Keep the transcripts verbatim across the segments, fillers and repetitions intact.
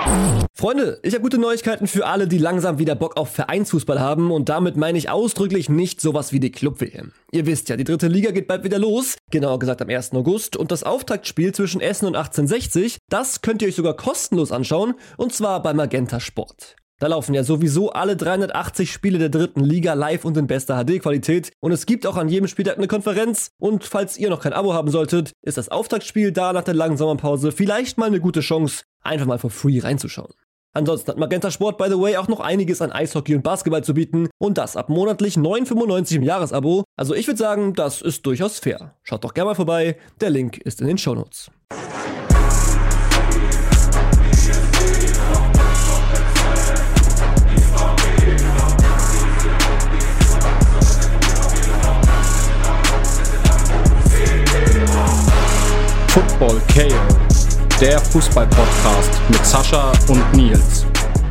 Freunde, ich habe gute Neuigkeiten für alle, die langsam wieder Bock auf Vereinsfußball haben, und damit meine ich ausdrücklich nicht sowas wie die Club-W M. Ihr wisst ja, die dritte Liga geht bald wieder los, genauer gesagt am ersten August, und das Auftaktspiel zwischen Essen und achtzehnhundertsechzig, das könnt ihr euch sogar kostenlos anschauen, und zwar bei Magenta Sport. Da laufen ja sowieso alle dreihundertachtzig Spiele der dritten Liga live und in bester H D-Qualität, und es gibt auch an jedem Spieltag eine Konferenz, und falls ihr noch kein Abo haben solltet, ist das Auftaktspiel da nach der langen Sommerpause vielleicht mal eine gute Chance, einfach mal for free reinzuschauen. Ansonsten hat Magenta Sport, by the way, auch noch einiges an Eishockey und Basketball zu bieten, und das ab monatlich neun fünfundneunzig im Jahresabo. Also ich würde sagen, das ist durchaus fair. Schaut doch gerne mal vorbei, der Link ist in den Shownotes. Football K O, der Fußball-Podcast mit Sascha und Nils.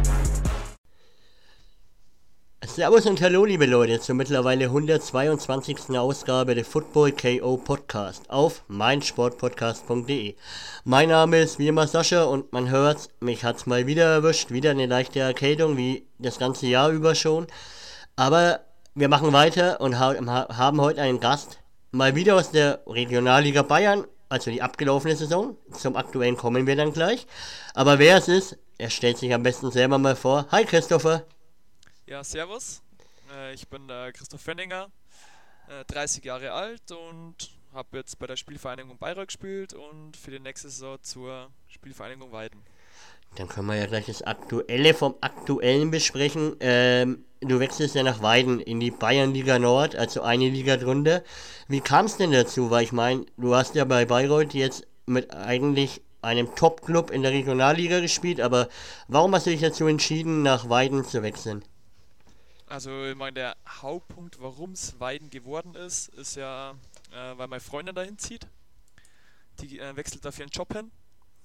Servus und hallo liebe Leute zur mittlerweile hundertzweiundzwanzigsten Ausgabe der Football K O Podcast auf meinsportpodcast punkt de. Mein Name ist wie immer Sascha und man hört's, mich hat's mal wieder erwischt, wieder eine leichte Erkältung wie das ganze Jahr über schon. Aber wir machen weiter und ha- haben heute einen Gast, mal wieder aus der Regionalliga Bayern, also die abgelaufene Saison. Zum aktuellen kommen wir dann gleich. Aber wer es ist, er stellt sich am besten selber mal vor. Hi Christopher. Ja, servus. Äh, ich bin äh, Christoph Fenninger, äh, dreißig Jahre alt und habe jetzt bei der Spielvereinigung Bayreuth gespielt und für die nächste Saison zur Spielvereinigung Weiden. Dann können wir ja gleich das Aktuelle vom Aktuellen besprechen. Ähm, du wechselst ja nach Weiden in die Bayernliga Nord, also eine Liga drunter. Wie kam es denn dazu? Weil ich meine, du hast ja bei Bayreuth jetzt mit eigentlich einem Top-Club in der Regionalliga gespielt, aber warum hast du dich dazu entschieden, nach Weiden zu wechseln? Also ich meine, der Hauptpunkt, warum es Weiden geworden ist, ist ja, äh, weil meine Freundin dahin zieht. Die äh, wechselt dafür einen Job hin.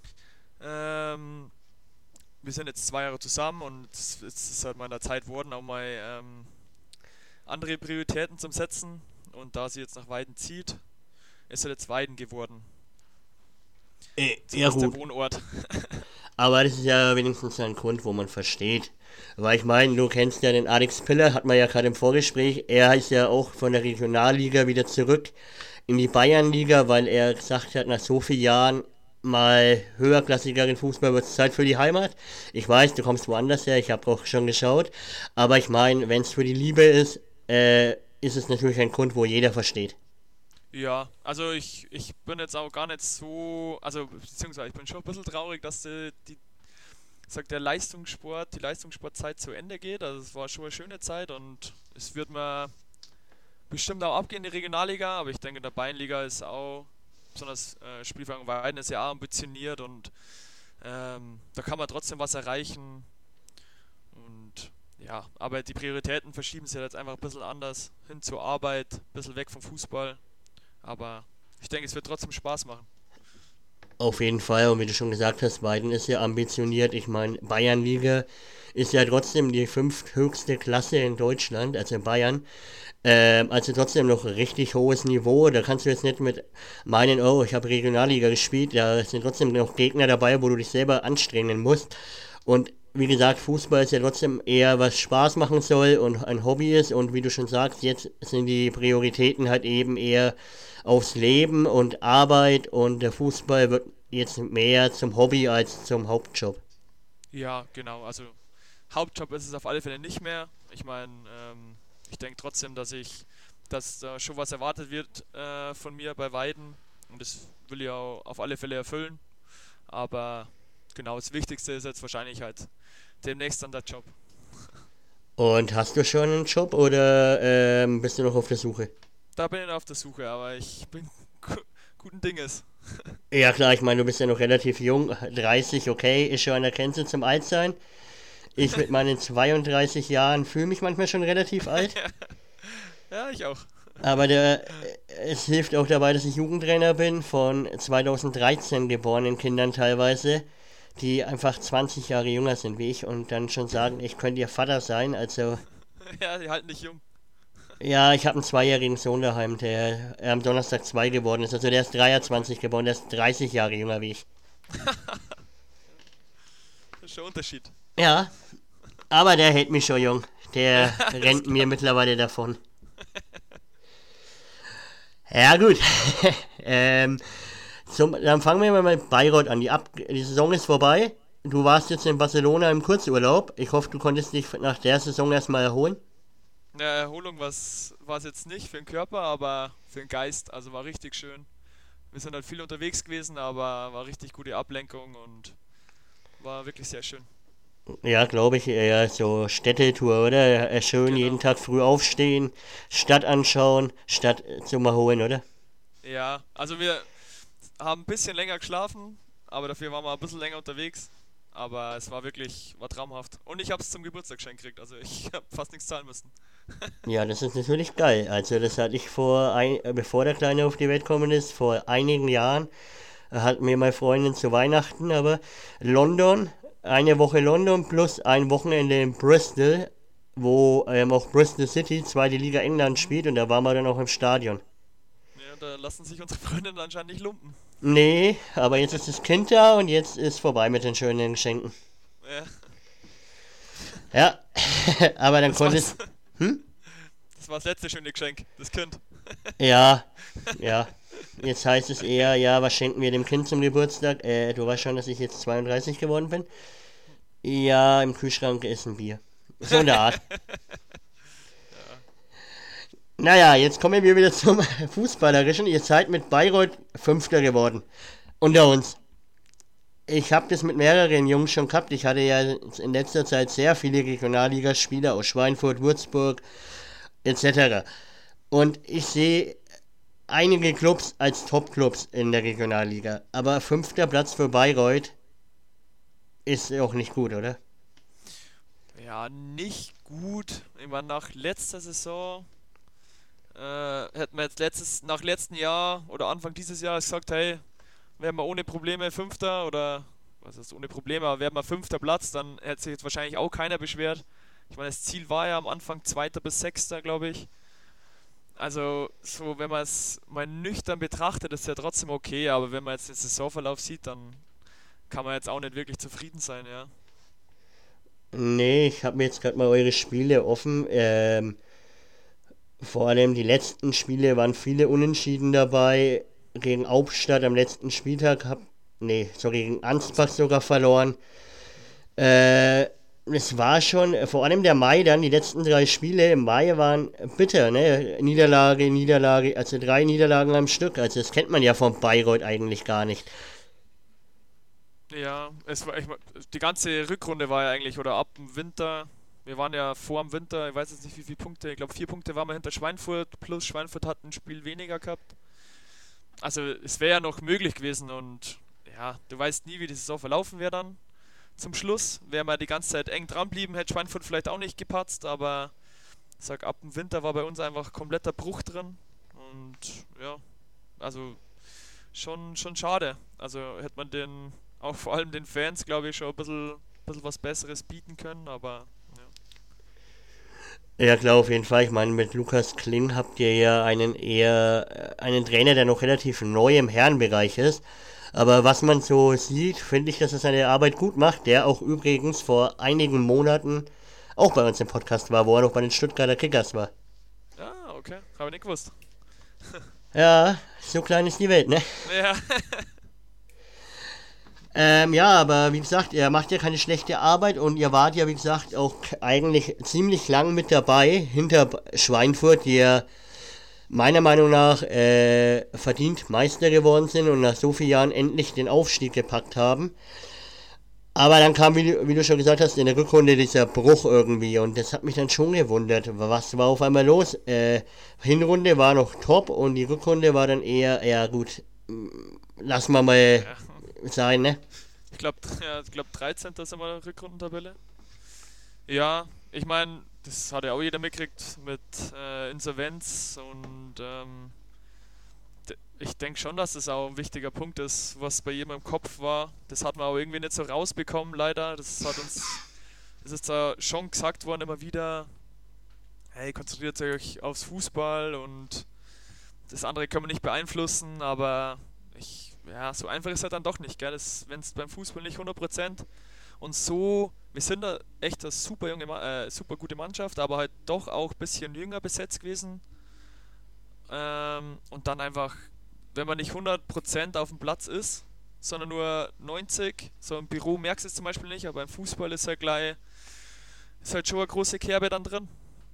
Ähm... Wir sind jetzt zwei Jahre zusammen und es ist halt mal in der Zeit geworden, auch mal ähm, andere Prioritäten zum Setzen. Und da sie jetzt nach Weiden zieht, ist halt jetzt Weiden geworden. Äh, das ja ist gut. Der Wohnort. Aber das ist ja wenigstens ein Grund, wo man versteht. Weil ich meine, du kennst ja den Alex Piller, hat man ja gerade im Vorgespräch. Er ist ja auch von der Regionalliga wieder zurück in die Bayernliga, weil er gesagt hat, nach so vielen Jahren mal höherklassigeren Fußball wird es Zeit für die Heimat. Ich weiß, du kommst woanders her, ich habe auch schon geschaut. Aber ich meine, wenn es für die Liebe ist, äh, ist es natürlich ein Grund, wo jeder versteht. Ja, also ich, ich bin jetzt auch gar nicht so, also beziehungsweise ich bin schon ein bisschen traurig, dass die, die sagt der Leistungssport, die Leistungssportzeit zu Ende geht. Also es war schon eine schöne Zeit und es wird mir bestimmt auch abgehen, die Regionalliga, aber ich denke, der Bayernliga ist auch, besonders äh, Spielvereinigung Weiden ist ja auch ambitioniert und ähm, da kann man trotzdem was erreichen. Und ja, aber die Prioritäten verschieben sich jetzt einfach ein bisschen anders hin zur Arbeit, ein bisschen weg vom Fußball. Aber ich denke, es wird trotzdem Spaß machen. Auf jeden Fall, und wie du schon gesagt hast, Weiden ist ja ambitioniert. Ich meine, Bayernliga ist ja trotzdem die fünfthöchste Klasse in Deutschland, also in Bayern. Ähm, also trotzdem noch ein richtig hohes Niveau. Da kannst du jetzt nicht mit meinen, oh, ich habe Regionalliga gespielt. Da sind trotzdem noch Gegner dabei, wo du dich selber anstrengen musst. Und wie gesagt, Fußball ist ja trotzdem eher was Spaß machen soll und ein Hobby ist. Und wie du schon sagst, jetzt sind die Prioritäten halt eben eher aufs Leben und Arbeit. Und der Fußball wird jetzt mehr zum Hobby als zum Hauptjob. Ja, genau. Also Hauptjob ist es auf alle Fälle nicht mehr. Ich meine, ähm, ich denke trotzdem, dass ich, dass da schon was erwartet wird äh, von mir bei Weiden. Und das will ich auch auf alle Fälle erfüllen. Aber genau, das Wichtigste ist jetzt wahrscheinlich halt demnächst dann der Job. Und hast du schon einen Job oder ähm, bist du noch auf der Suche? Da bin ich noch auf der Suche, aber ich bin gu- guten Dinges. Ja klar, ich meine, du bist ja noch relativ jung, dreißig, okay, ist schon an der Grenze zum Altsein. Ich mit meinen zweiunddreißig Jahren fühle mich manchmal schon relativ alt. Ja, ich auch. Aber der, es hilft auch dabei, dass ich Jugendtrainer bin von zweitausenddreizehn geborenen Kindern teilweise, die einfach zwanzig Jahre jünger sind wie ich und dann schon sagen, ich könnte ihr Vater sein, also... Ja, die halten dich jung. Ja, ich habe einen zweijährigen Sohn daheim, der am Donnerstag zwei geworden ist, also der ist dreiundzwanzig geboren, der ist dreißig Jahre jünger wie ich. Das ist schon ein Unterschied. Ja, aber der hält mich schon jung. Der rennt mir mittlerweile davon. Ja, gut. ähm, zum, dann fangen wir mal mit Bayreuth an. Die, Ab die Saison ist vorbei. Du warst jetzt in Barcelona im Kurzurlaub. Ich hoffe, du konntest dich nach der Saison erstmal erholen. Eine Erholung war es jetzt nicht für den Körper, aber für den Geist. Also war richtig schön. Wir sind halt viel unterwegs gewesen, aber war richtig gute Ablenkung und war wirklich sehr schön. Ja, glaube ich, eher so Städtetour, oder? Äh, Schön Genau. jeden Tag früh aufstehen, Stadt anschauen, Stadt zum Erholen, oder? Ja, also wir haben ein bisschen länger geschlafen, aber dafür waren wir ein bisschen länger unterwegs. Aber es war wirklich, war traumhaft. Und ich habe es zum Geburtstag geschenkt gekriegt, also ich habe fast nichts zahlen müssen. Ja, das ist natürlich geil. Also das hatte ich vor, ein, äh, bevor der Kleine auf die Welt gekommen ist, vor einigen Jahren, äh, hat mir meine Freundin zu Weihnachten, aber London, eine Woche London plus ein Wochenende in Bristol, wo ähm, auch Bristol City, zweite Liga England spielt, und da waren wir dann auch im Stadion. Ja, da lassen sich unsere Freundinnen anscheinend nicht lumpen. Nee, aber jetzt ist das Kind da und jetzt ist vorbei mit den schönen Geschenken. Ja, Ja, aber dann das konntest... war's. Hm? Das war das letzte schöne Geschenk, das Kind. Ja, ja. Jetzt heißt es eher, ja, was schenken wir dem Kind zum Geburtstag? Äh, du weißt schon, dass ich jetzt zweiunddreißig geworden bin? Ja, im Kühlschrank ist ein Bier. So eine Art. Naja, jetzt kommen wir wieder zum Fußballerischen. Ihr seid mit Bayreuth Fünfter geworden. Unter uns. Ich habe das mit mehreren Jungs schon gehabt. Ich hatte ja in letzter Zeit sehr viele Regionalligaspieler aus Schweinfurt, Würzburg et cetera. Und ich sehe einige Clubs als Top-Clubs in der Regionalliga. Aber fünfter Platz für Bayreuth ist auch nicht gut, oder? Ja, nicht gut. Ich meine, nach letzter Saison äh, hätten wir jetzt letztes, nach letztem Jahr oder Anfang dieses Jahres gesagt, hey, wären wir ohne Probleme Fünfter oder, was heißt ohne Probleme, aber wären wir Fünfter Platz, dann hätte sich jetzt wahrscheinlich auch keiner beschwert. Ich meine, das Ziel war ja am Anfang Zweiter bis Sechster, glaube ich. Also, so, wenn man es mal nüchtern betrachtet, ist ja trotzdem okay, aber wenn man jetzt den Saisonverlauf sieht, dann kann man jetzt auch nicht wirklich zufrieden sein, ja. Nee, ich habe mir jetzt gerade mal eure Spiele offen. Ähm, vor allem die letzten Spiele waren viele Unentschieden dabei. Gegen Hauptstadt am letzten Spieltag hab, nee, sorry, gegen Ansbach sogar verloren. Äh, es war schon, vor allem der Mai dann, die letzten drei Spiele im Mai waren bitter, ne? Niederlage, Niederlage, also drei Niederlagen am Stück. Also das kennt man ja von Bayreuth eigentlich gar nicht. Ja, es war, ich, mein, die ganze Rückrunde war ja eigentlich, oder ab dem Winter, wir waren ja vor dem Winter, ich weiß jetzt nicht wie viele Punkte, ich glaube vier Punkte waren wir hinter Schweinfurt, plus Schweinfurt hat ein Spiel weniger gehabt. Also es wäre ja noch möglich gewesen und ja, du weißt nie, wie die Saison verlaufen wäre dann. Zum Schluss wären wir die ganze Zeit eng dran blieben, hätte Schweinfurt vielleicht auch nicht gepatzt, aber ich sag, ab dem Winter war bei uns einfach kompletter Bruch drin und ja, also schon, schon schade. Also hätte man den, auch vor allem den Fans, glaube ich, schon ein bisschen, bisschen was Besseres bieten können, aber ja. Ja klar, auf jeden Fall. Ich meine, mit Lukas Kling habt ihr ja einen eher, äh, einen Trainer, der noch relativ neu im Herrenbereich ist. Aber was man so sieht, finde ich, dass er seine Arbeit gut macht. Der auch übrigens vor einigen Monaten auch bei uns im Podcast war, wo er noch bei den Stuttgarter Kickers war. Ah, okay, habe ich nicht gewusst. Ja, so klein ist die Welt, ne? Ja. Ähm, ja, aber wie gesagt, er macht ja keine schlechte Arbeit und ihr wart ja, wie gesagt, auch eigentlich ziemlich lang mit dabei, hinter Schweinfurt, die ja meiner Meinung nach äh, verdient Meister geworden sind und nach so vielen Jahren endlich den Aufstieg gepackt haben. Aber dann kam, wie du, wie du schon gesagt hast, in der Rückrunde dieser Bruch irgendwie und das hat mich dann schon gewundert. Was war auf einmal los? Äh, Hinrunde war noch top und die Rückrunde war dann eher, ja gut, lassen wir mal Ja. sein, ne? Ich glaube, ja, ich glaub dreizehnter sind wir in der Rückrundentabelle. Ja, ich meine, das hat ja auch jeder mitgekriegt mit äh, Insolvenz und ähm, d- ich denke schon, dass das auch ein wichtiger Punkt ist, was bei jedem im Kopf war. Das hat man auch irgendwie nicht so rausbekommen, leider. Das hat uns, es ist da schon gesagt worden immer wieder, hey, konzentriert euch aufs Fußball und das andere können wir nicht beeinflussen, aber ich, ja, so einfach ist halt dann doch nicht, gell? Wenn es beim Fußball nicht hundert Prozent Und so, wir sind da echt eine super junge, Ma- äh, super gute Mannschaft, aber halt doch auch ein bisschen jünger besetzt gewesen. Ähm, und dann einfach, wenn man nicht hundert Prozent auf dem Platz ist, sondern nur neunzig, so im Büro merkst du es zum Beispiel nicht, aber im Fußball ist halt gleich, ist halt schon eine große Kerbe dann drin.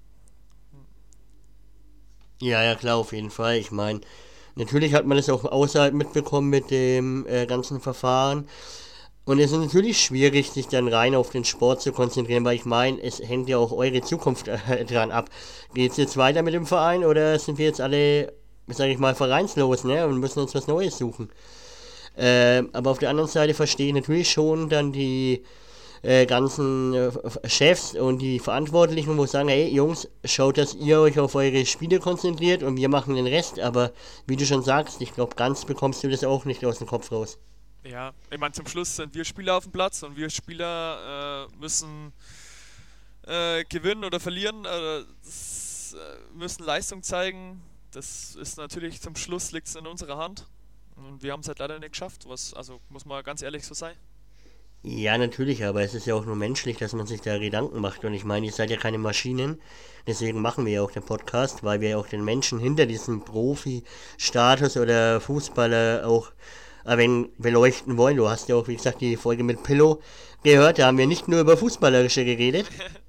Ja, ja, klar, auf jeden Fall. Ich meine, natürlich hat man es auch außerhalb mitbekommen mit dem äh, ganzen Verfahren. Und es ist natürlich schwierig, sich dann rein auf den Sport zu konzentrieren, weil ich meine, es hängt ja auch eure Zukunft äh, dran ab. Geht es jetzt weiter mit dem Verein oder sind wir jetzt alle, sag ich mal, vereinslos, ne, und müssen uns was Neues suchen? Ähm, aber auf der anderen Seite verstehe ich natürlich schon dann die äh, ganzen äh, Chefs und die Verantwortlichen, wo sagen, hey Jungs, schaut, dass ihr euch auf eure Spiele konzentriert und wir machen den Rest. Aber wie du schon sagst, ich glaube, ganz bekommst du das auch nicht aus dem Kopf raus. Ja, ich meine, zum Schluss sind wir Spieler auf dem Platz und wir Spieler äh, müssen äh, gewinnen oder verlieren, äh, das, äh, müssen Leistung zeigen. Das ist natürlich, zum Schluss liegt es in unserer Hand. Und wir haben es halt leider nicht geschafft, was, also muss man ganz ehrlich so sein. Ja, natürlich, aber es ist ja auch nur menschlich, dass man sich da Gedanken macht. Und ich meine, ihr seid ja keine Maschinen. Deswegen machen wir ja auch den Podcast, weil wir ja auch den Menschen hinter diesem Profi-Status oder Fußballer auch ein wenig beleuchten wollen. Du hast ja auch, wie gesagt, die Folge mit Pillow gehört. Da haben wir nicht nur über Fußballerische geredet.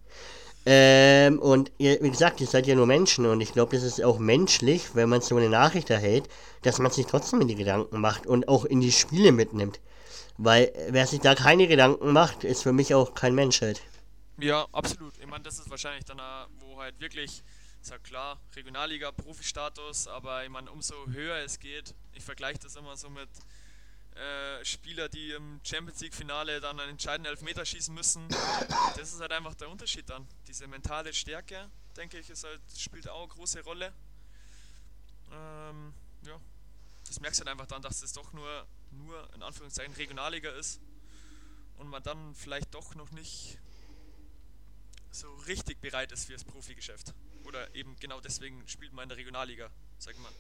Ähm, und ihr, wie gesagt, ihr seid ja nur Menschen. Und ich glaube, das ist auch menschlich, wenn man so eine Nachricht erhält, dass man sich trotzdem in die Gedanken macht und auch in die Spiele mitnimmt. Weil wer sich da keine Gedanken macht, ist für mich auch kein Mensch halt. Ja, absolut. Ich meine, das ist wahrscheinlich dann, äh, wo halt wirklich, ist ja klar, Regionalliga, Profi-Status, aber ich meine, umso höher es geht, ich vergleiche das immer so mit äh, Spieler, die im Champions League-Finale dann einen entscheidenden Elfmeter schießen müssen. Das ist halt einfach der Unterschied dann. Diese mentale Stärke, denke ich, ist halt, spielt auch eine große Rolle. Ähm, ja, das merkst du halt einfach dann, dass es doch nur, nur in Anführungszeichen Regionalliga ist und man dann vielleicht doch noch nicht so richtig bereit ist fürs Profigeschäft. Oder eben genau deswegen spielt man in der Regionalliga, sag ich mal.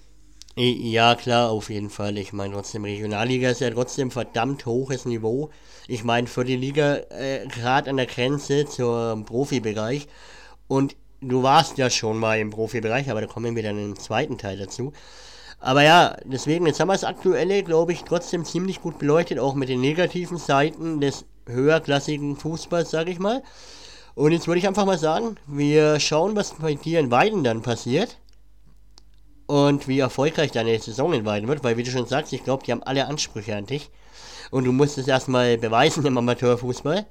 Ja, klar, auf jeden Fall. Ich meine, trotzdem, Regionalliga ist ja trotzdem verdammt hohes Niveau. Ich meine, für die Liga äh, gerade an der Grenze zum Profibereich. Und du warst ja schon mal im Profibereich, aber da kommen wir dann im zweiten Teil dazu. Aber ja, deswegen, jetzt haben wir das Aktuelle, glaube ich, trotzdem ziemlich gut beleuchtet, auch mit den negativen Seiten des höherklassigen Fußballs, sage ich mal. Und jetzt würde ich einfach mal sagen, wir schauen, was bei dir in Weiden dann passiert. Und wie erfolgreich deine Saison in Weiden wird, weil wie du schon sagst, ich glaube, die haben alle Ansprüche an dich. Und du musst es erstmal beweisen im Amateurfußball.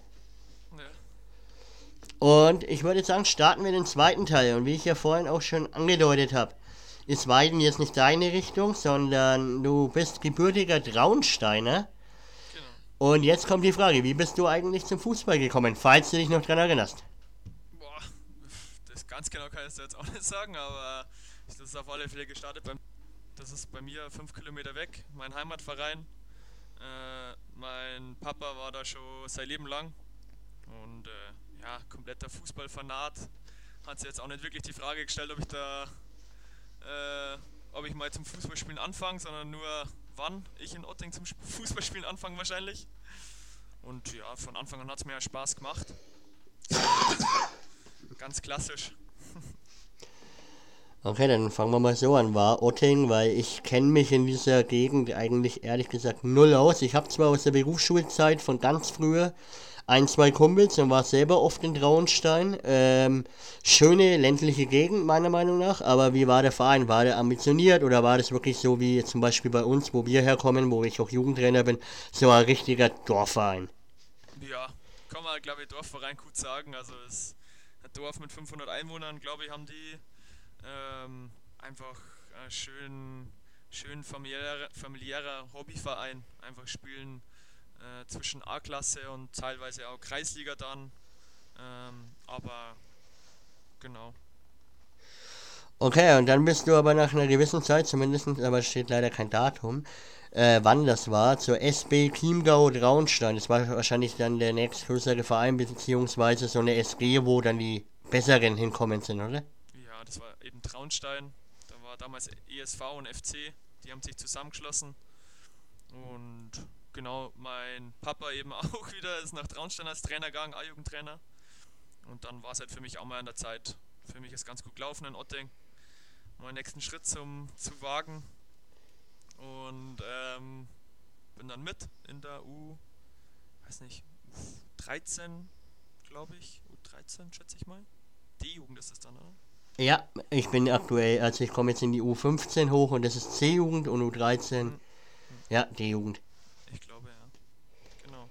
Ja. Und ich würde sagen, starten wir den zweiten Teil. Und wie ich ja vorhin auch schon angedeutet habe, ist Weiden jetzt nicht deine Richtung, sondern du bist gebürtiger Traunsteiner. Genau. Und jetzt kommt die Frage, wie bist du eigentlich zum Fußball gekommen, falls du dich noch dran erinnerst? Boah, das ganz genau kann ich jetzt auch nicht sagen, aber das ist auf alle Fälle gestartet. Beim, das ist bei mir fünf Kilometer weg, mein Heimatverein. Äh, mein Papa war da schon sein Leben lang und äh, ja, kompletter Fußballfanat. Hat sich jetzt auch nicht wirklich die Frage gestellt, ob ich da, äh, ob ich mal zum Fußballspielen anfange, sondern nur wann ich in Otting zum Fußballspielen anfange wahrscheinlich. Und ja, von Anfang an hat es mir ja Spaß gemacht. Ganz klassisch. Okay, dann fangen wir mal so an. War Otting, weil ich kenne mich in dieser Gegend eigentlich ehrlich gesagt null aus. Ich habe zwar aus der Berufsschulzeit von ganz früher ein, zwei Kumpels und war selber oft in Traunstein. Ähm, schöne ländliche Gegend meiner Meinung nach, aber wie war der Verein? War der ambitioniert oder war das wirklich so wie zum Beispiel bei uns, wo wir herkommen, wo ich auch Jugendtrainer bin, so ein richtiger Dorfverein? Ja, kann man glaube ich Dorfverein gut sagen. Also es ist ein Dorf mit fünfhundert Einwohnern, glaube ich, haben die ähm, einfach äh, schön, schön familiärer, familiärer Hobbyverein. Einfach spielen äh, zwischen A-Klasse und teilweise auch Kreisliga dann. Ähm, aber genau. Okay, und dann bist du aber nach einer gewissen Zeit, zumindest, aber es steht leider kein Datum, äh, wann das war, zur S B Chiemgau Traunstein. Das war wahrscheinlich dann der nächstgrößere Verein, beziehungsweise so eine S G, wo dann die Besseren hinkommen sind, oder? Ja, das war eben Traunstein. Da war damals E S V und F C, die haben sich zusammengeschlossen. Und genau, mein Papa eben auch wieder ist nach Traunstein als Trainer gegangen, A-Jugendtrainer. Und dann war es halt für mich auch mal an der Zeit. Für mich ist ganz gut gelaufen in Otting, meinen nächsten Schritt zum, zu wagen. Und ähm, bin dann mit in der U, weiß nicht, U dreizehn, glaube ich. U dreizehn, schätze ich mal. D-Jugend ist es dann, oder? Ja, ich bin aktuell, also ich komme jetzt in die U fünfzehn hoch und das ist C-Jugend und U dreizehn. Hm. Ja, D-Jugend. Ich glaube, ja. Genau.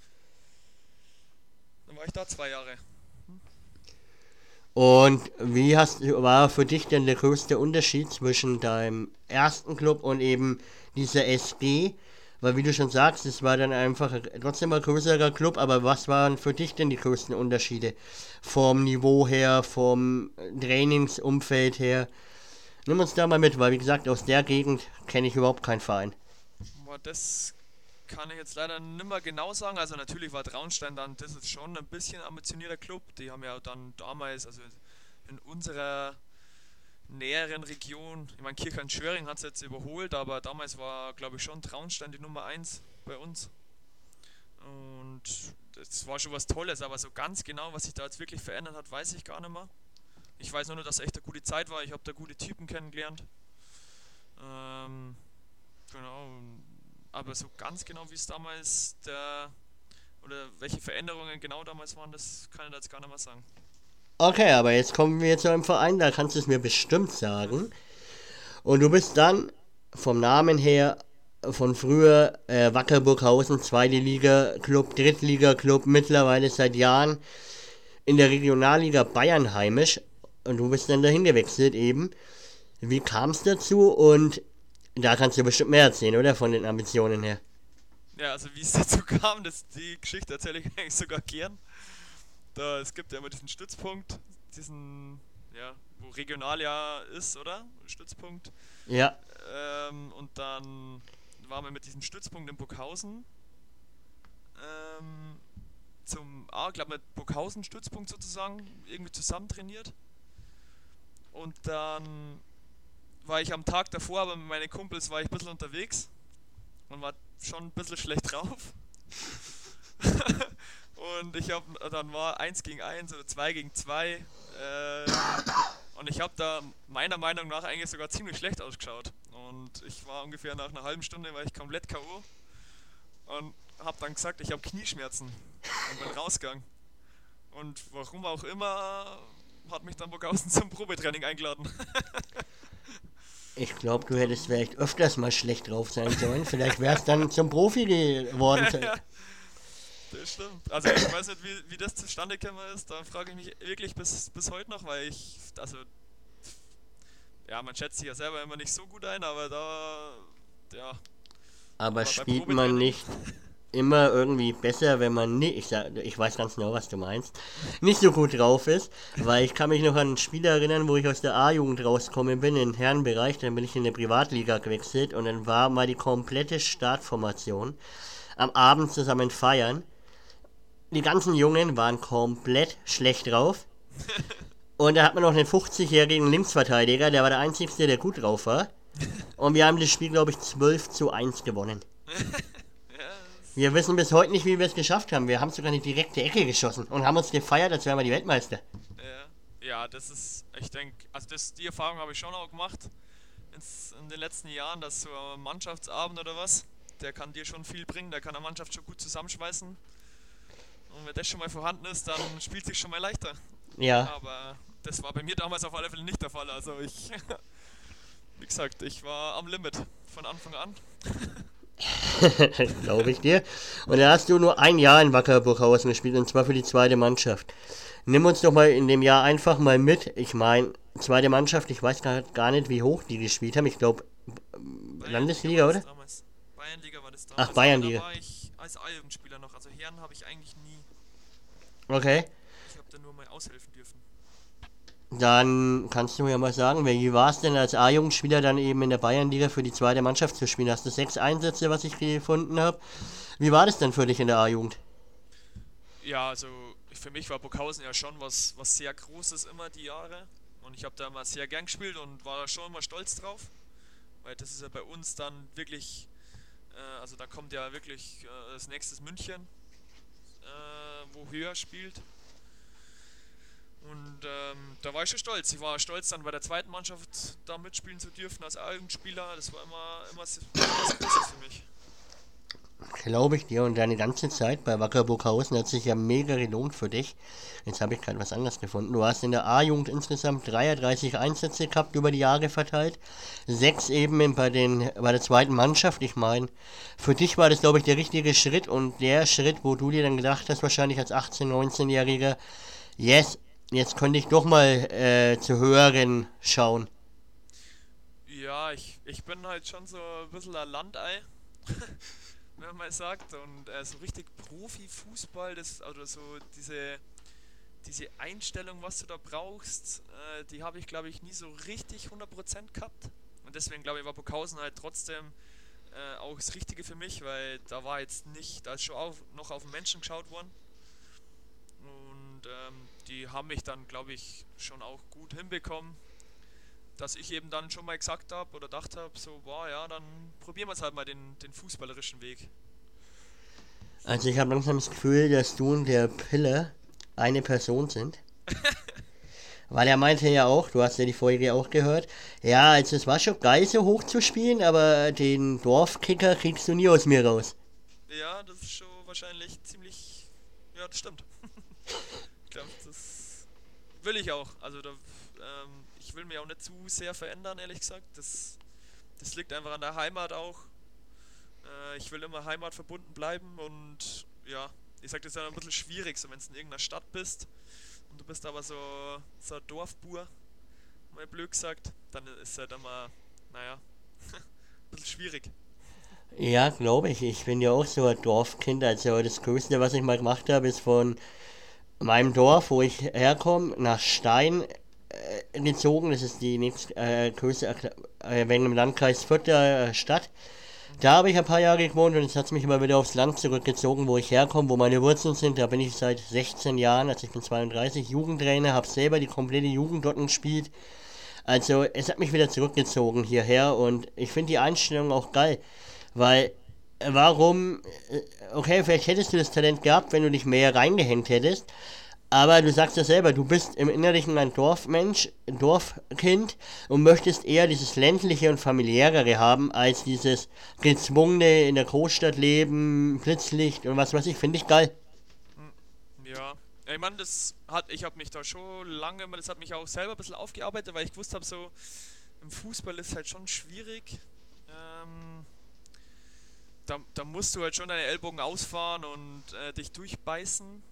Dann war ich da zwei Jahre. Und wie hast, war für dich denn der größte Unterschied zwischen deinem ersten Club und eben dieser S G? Weil wie du schon sagst, es war dann einfach trotzdem ein größerer Club, aber was waren für dich denn die größten Unterschiede? Vom Niveau her, vom Trainingsumfeld her? Nimm uns da mal mit, weil wie gesagt, aus der Gegend kenne ich überhaupt keinen Verein. Boah, das kann ich jetzt leider nicht mehr genau sagen. Also natürlich war Traunstein dann, das ist schon ein bisschen ambitionierter Club. Die haben ja dann damals, also in unserer näheren Region, ich meine Kirchheim-Schöring hat es jetzt überholt, aber damals war, glaube ich, schon Traunstein die Nummer eins bei uns. Und das war schon was Tolles, aber so ganz genau, was sich da jetzt wirklich verändert hat, weiß ich gar nicht mehr. Ich weiß nur, noch, dass es echt eine gute Zeit war. Ich habe da gute Typen kennengelernt. Ähm, genau. Aber so ganz genau, wie es damals der, oder welche Veränderungen genau damals waren, das kann ich da jetzt gar nicht mehr sagen. Okay, aber jetzt kommen wir zu einem Verein, da kannst du es mir bestimmt sagen. Und du bist dann vom Namen her von früher äh, Wacker Burghausen, zweite Liga Club, Drittliga-Club, mittlerweile seit Jahren in der Regionalliga Bayern heimisch. Und du bist dann dahin gewechselt eben. Wie kam es dazu? Und da kannst du bestimmt mehr erzählen, oder? Von den Ambitionen her. Ja, also wie es dazu kam, das, die Geschichte erzähle ich eigentlich sogar gern. Da, es gibt ja immer diesen Stützpunkt, diesen, ja, wo Regionaljahr ist, oder? Stützpunkt. Ja. Ähm, und dann waren wir mit diesem Stützpunkt in Burghausen ähm, zum, ah, ich glaube mit Burghausen Stützpunkt sozusagen, irgendwie zusammen trainiert. Und dann war ich am Tag davor, aber mit meinen Kumpels war ich ein bisschen unterwegs und war schon ein bisschen schlecht drauf. Und ich habe, dann war eins gegen eins oder zwei gegen zwei äh, und ich habe da meiner Meinung nach eigentlich sogar ziemlich schlecht ausgeschaut. Und ich war ungefähr nach einer halben Stunde, war ich komplett K O und habe dann gesagt, ich habe Knieschmerzen und bin rausgegangen. Und warum auch immer hat mich dann Burghausen zum Probetraining eingeladen. Ich glaube, du hättest vielleicht öfters mal schlecht drauf sein sollen. Vielleicht wär's dann zum Profi geworden. Ja, das stimmt. Also ich weiß nicht, wie, wie das zustande gekommen ist. Da frage ich mich wirklich bis, bis heute noch, weil ich, also, ja, man schätzt sich ja selber immer nicht so gut ein, aber da, ja. Aber spielt man nicht immer irgendwie besser, wenn man nicht, ich, sag, ich weiß ganz genau, was du meinst, nicht so gut drauf ist, weil ich kann mich noch an ein Spiel erinnern, wo ich aus der A-Jugend rausgekommen bin, im Herrenbereich, dann bin ich in eine Privatliga gewechselt und dann war mal die komplette Startformation am Abend zusammen feiern. Die ganzen Jungen waren komplett schlecht drauf und da hat man noch einen fünfzigjährigen Linksverteidiger, der war der Einzige, der gut drauf war und wir haben das Spiel, glaube ich, zwölf zu eins gewonnen. Wir wissen bis heute nicht, wie wir es geschafft haben. Wir haben sogar eine direkte Ecke geschossen und haben uns gefeiert, als wären wir die Weltmeister. Ja, ja, das ist, ich denke, also das, die Erfahrung habe ich schon auch gemacht ins, in den letzten Jahren, dass so ein Mannschaftsabend oder was, der kann dir schon viel bringen, der kann eine Mannschaft schon gut zusammenschweißen. Und wenn das schon mal vorhanden ist, dann spielt es sich schon mal leichter. Ja. Aber das war bei mir damals auf alle Fälle nicht der Fall. Also ich, wie gesagt, ich war am Limit von Anfang an. Glaube ich dir. Und da hast du nur ein Jahr in Wacker Burghausen gespielt, und zwar für die zweite Mannschaft. Nimm uns doch mal in dem Jahr einfach mal mit. Ich meine, zweite Mannschaft, ich weiß gar, gar nicht, wie hoch die gespielt haben. Ich glaube, Landesliga, oder? Damals. Bayernliga war das damals. Ach, Bayernliga. Da war ich als A-Jugendspieler noch. Also Herren habe ich eigentlich nie. Okay. Ich habe da nur mal aushelfen dürfen. Dann kannst du mir mal sagen, wie war es denn als A-Jugendspieler dann eben in der Bayernliga für die zweite Mannschaft zu spielen? Hast du sechs Einsätze, was ich gefunden habe? Wie war das denn für dich in der A-Jugend? Ja, also für mich war Burghausen ja schon was, was sehr Großes immer die Jahre. Und ich habe da immer sehr gern gespielt und war da schon immer stolz drauf. Weil das ist ja bei uns dann wirklich Äh, also da kommt ja wirklich äh, das nächste München, äh, wo Höher spielt. Und ähm, da war ich schon stolz. Ich war stolz, dann bei der zweiten Mannschaft da mitspielen zu dürfen als Jugendspieler. Das war immer, immer was Großes für mich. Glaube ich dir, und deine ganze Zeit bei Wacker Burghausen hat sich ja mega gelohnt für dich. Jetzt habe ich gerade was anderes gefunden. Du hast in der A-Jugend insgesamt dreiunddreißig Einsätze gehabt über die Jahre verteilt. Sechs eben bei, den, bei der zweiten Mannschaft. Ich meine, für dich war das, glaube ich, der richtige Schritt und der Schritt, wo du dir dann gedacht hast, wahrscheinlich als achtzehn-, neunzehnjähriger, yes, jetzt könnte ich doch mal äh, zu höheren schauen. Ja, ich, ich bin halt schon so ein bisschen ein Landei, wenn man mal sagt. Und äh, so richtig Profifußball, das, oder so diese, diese Einstellung, was du da brauchst, äh, die habe ich, glaube ich, nie so richtig hundert Prozent gehabt. Und deswegen, glaube ich, war Burghausen halt trotzdem äh, auch das Richtige für mich, weil da war jetzt nicht, da ist schon auf, noch auf den Menschen geschaut worden. Und ähm, die haben mich dann, glaube ich, schon auch gut hinbekommen, dass ich eben dann schon mal gesagt habe oder gedacht habe, so, boah, ja, dann probieren wir es halt mal den, den fußballerischen Weg. Also ich habe langsam das Gefühl, dass du und der Pille eine Person sind. Weil er meinte ja auch, du hast ja die Folge auch gehört, ja, also es war schon geil, so hoch zu spielen, aber den Dorfkicker kriegst du nie aus mir raus. Ja, das ist schon wahrscheinlich ziemlich, ja, das stimmt. Ich glaube, das will ich auch. Also da, ähm, ich will mich auch nicht zu sehr verändern, ehrlich gesagt. Das, das liegt einfach an der Heimat auch. Äh, ich will immer heimatverbunden bleiben und ja, ich sag, das ist ja ein bisschen schwierig, so wenn du in irgendeiner Stadt bist und du bist aber so, so ein Dorfbur, mal blöd gesagt, dann ist es halt immer, naja, ein bisschen schwierig. Ja, glaube ich. Ich bin ja auch so ein Dorfkind. Also das Größte, was ich mal gemacht habe, ist von meinem Dorf, wo ich herkomme, nach Stein äh, gezogen. Das ist die nächste äh, größte, äh, wegen dem Landkreis Vierter äh, Stadt. Da habe ich ein paar Jahre gewohnt und jetzt hat es mich immer wieder aufs Land zurückgezogen, wo ich herkomme, wo meine Wurzeln sind. Da bin ich seit sechzehn Jahren, also ich bin zweiunddreißig, Jugendtrainer, habe selber die komplette Jugend dort gespielt. Also es hat mich wieder zurückgezogen hierher und ich finde die Einstellung auch geil, weil äh, warum, äh, okay, vielleicht hättest du das Talent gehabt, wenn du dich mehr reingehängt hättest, aber du sagst ja selber, du bist im Innerlichen ein Dorfmensch, ein Dorfkind und möchtest eher dieses ländliche und familiärere haben, als dieses gezwungene in der Großstadt leben, Blitzlicht und was weiß ich, finde ich geil. Ja, ja, ich meine, das hat, ich habe mich da schon lange, das hat mich auch selber ein bisschen aufgearbeitet, weil ich gewusst habe, so im Fußball ist halt schon schwierig. Ähm, da, da musst du halt schon deine Ellbogen ausfahren und äh, dich durchbeißen.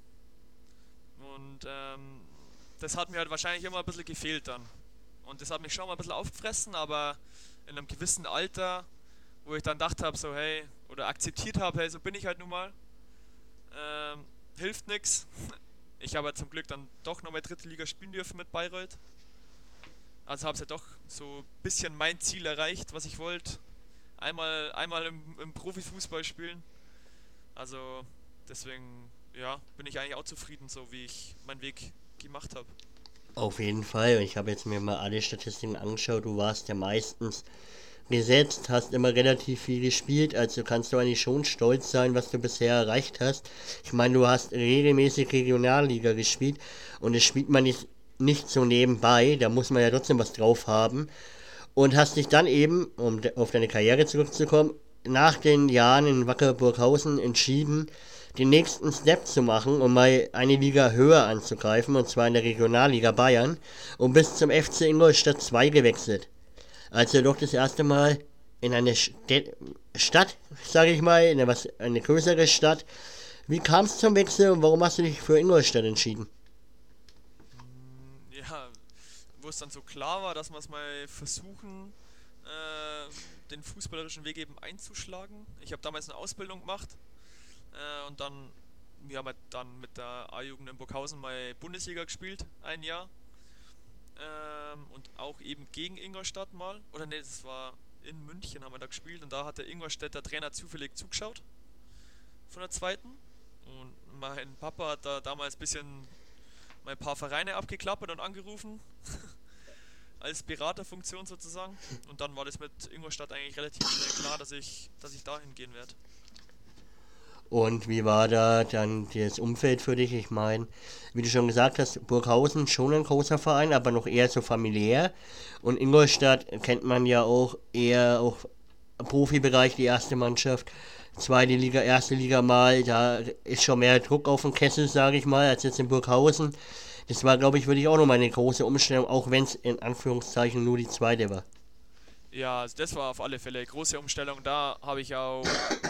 Und ähm, das hat mir halt wahrscheinlich immer ein bisschen gefehlt dann. Und das hat mich schon mal ein bisschen aufgefressen, aber in einem gewissen Alter, wo ich dann gedacht habe, so hey, oder akzeptiert habe, hey, so bin ich halt nun mal, ähm, hilft nix. Ich habe ja zum Glück dann doch noch mal dritte Liga spielen dürfen mit Bayreuth. Also habe ich ja doch so ein bisschen mein Ziel erreicht, was ich wollte. Einmal, einmal im, im Profifußball spielen. Also deswegen, ja, bin ich eigentlich auch zufrieden, so wie ich meinen Weg gemacht habe. Auf jeden Fall. Ich habe jetzt mir mal alle Statistiken angeschaut. Du warst ja meistens gesetzt, hast immer relativ viel gespielt, also kannst du eigentlich schon stolz sein, was du bisher erreicht hast. Ich meine, du hast regelmäßig Regionalliga gespielt und das spielt man nicht, nicht so nebenbei, da muss man ja trotzdem was drauf haben. Und hast dich dann eben, um de- auf deine Karriere zurückzukommen, nach den Jahren in Wacker Burghausen entschieden, den nächsten Step zu machen, um mal eine Liga höher anzugreifen, und zwar in der Regionalliga Bayern, und bis zum F C Ingolstadt zwei gewechselt. Also doch das erste Mal in eine Städt- Stadt, sage ich mal, in eine, was, eine größere Stadt. Wie kam es zum Wechsel und warum hast du dich für Ingolstadt entschieden? Ja, wo es dann so klar war, dass wir es mal versuchen, äh, den fußballerischen Weg eben einzuschlagen. Ich habe damals eine Ausbildung gemacht äh, und dann, wir haben halt dann mit der A-Jugend in Burghausen mal Bundesliga gespielt, ein Jahr. Ähm, und auch eben gegen Ingolstadt mal. Oder ne, das war in München haben wir da gespielt und da hat der Ingolstädter Trainer zufällig zugeschaut von der zweiten. Und mein Papa hat da damals ein bisschen mal ein paar Vereine abgeklappert und angerufen. als Beraterfunktion sozusagen. Und dann war das mit Ingolstadt eigentlich relativ schnell klar, dass ich, dass ich dahin gehen werde. Und wie war da dann das Umfeld für dich? Ich meine, wie du schon gesagt hast, Burghausen schon ein großer Verein, aber noch eher so familiär. Und Ingolstadt kennt man ja auch eher auch Profibereich, die erste Mannschaft, zweite Liga, erste Liga mal. Da ist schon mehr Druck auf den Kessel, sage ich mal, als jetzt in Burghausen. Das war, glaube ich, wirklich auch nochmal eine große Umstellung, auch wenn es in Anführungszeichen nur die zweite war. Ja, also das war auf alle Fälle eine große Umstellung. Da habe ich auch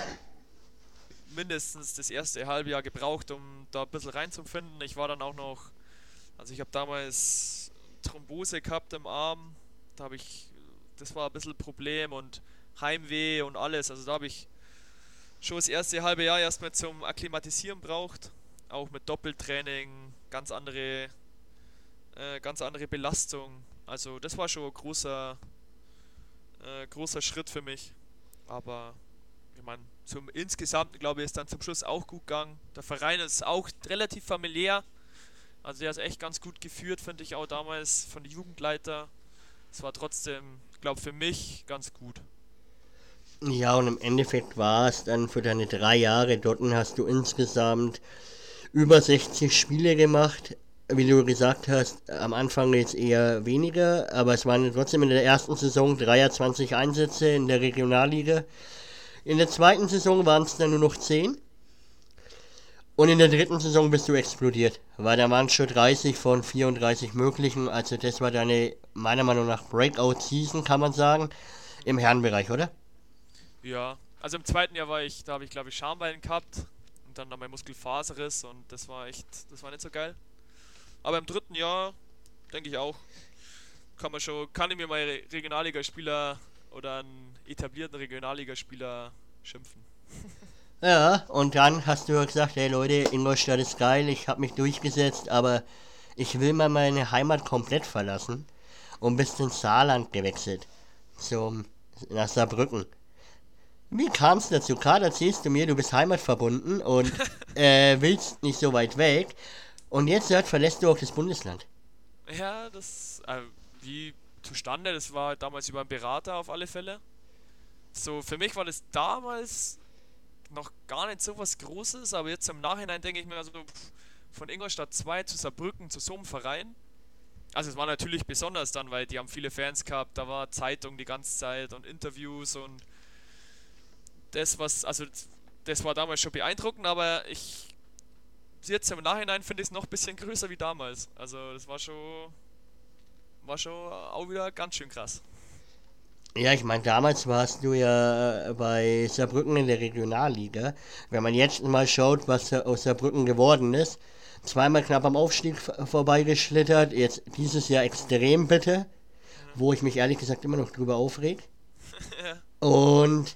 mindestens das erste halbe Jahr gebraucht, um da ein bisschen reinzufinden. Ich war dann auch noch, also ich habe damals Thrombose gehabt im Arm, da habe ich, das war ein bisschen ein Problem und Heimweh und alles, also da habe ich schon das erste halbe Jahr erstmal zum Akklimatisieren braucht, auch mit Doppeltraining, ganz andere, äh, ganz andere Belastung, also das war schon ein großer, äh, großer Schritt für mich, aber ich meine, zum insgesamt, glaube ich, ist dann zum Schluss auch gut gegangen. Der Verein ist auch relativ familiär. Also der ist echt ganz gut geführt, finde ich auch damals von den Jugendleiter. Es war trotzdem, ich glaube, für mich ganz gut. Ja, und im Endeffekt war es dann für deine drei Jahre dort hast du insgesamt über sechzig Spiele gemacht. Wie du gesagt hast, am Anfang jetzt eher weniger, aber es waren trotzdem in der ersten Saison dreiundzwanzig Einsätze in der Regionalliga. In der zweiten Saison waren es dann nur noch zehn. Und in der dritten Saison bist du explodiert. Weil da waren schon dreißig von vierunddreißig möglichen. Also das war deine, meiner Meinung nach, Breakout-Season, kann man sagen. Im Herrenbereich, oder? Ja, also im zweiten Jahr war ich, da habe ich glaube ich Schambein gehabt. Und dann noch mein Muskelfaserriss und das war echt, das war nicht so geil. Aber im dritten Jahr, denke ich auch, kann man schon, kann ich mir mal Regionalligaspieler oder einen etablierten Regionalligaspieler schimpfen. Ja, und dann hast du ja gesagt, hey Leute, Ingolstadt ist geil, ich habe mich durchgesetzt, aber ich will mal meine Heimat komplett verlassen und bist ins Saarland gewechselt, zum, nach Saarbrücken. Wie kam es dazu? Gerade erzählst du mir, du bist heimatverbunden und äh, willst nicht so weit weg und jetzt halt, verlässt du auch das Bundesland. Ja, das, äh, wie zustande, das war damals über einen Berater auf alle Fälle. So, für mich war das damals noch gar nicht so was Großes, aber jetzt im Nachhinein denke ich mir also von Ingolstadt zwei zu Saarbrücken zu so einem Verein. Also es war natürlich besonders dann, weil die haben viele Fans gehabt, da war Zeitung die ganze Zeit und Interviews und das was, also das war damals schon beeindruckend, aber ich jetzt im Nachhinein finde ich es noch ein bisschen größer wie damals. Also das war schon war schon auch wieder ganz schön krass. Ja, ich meine, damals warst du ja bei Saarbrücken in der Regionalliga. Wenn man jetzt mal schaut, was aus Saarbrücken geworden ist, zweimal knapp am Aufstieg vorbeigeschlittert, jetzt dieses Jahr extrem bitte, wo ich mich ehrlich gesagt immer noch drüber aufreg. Und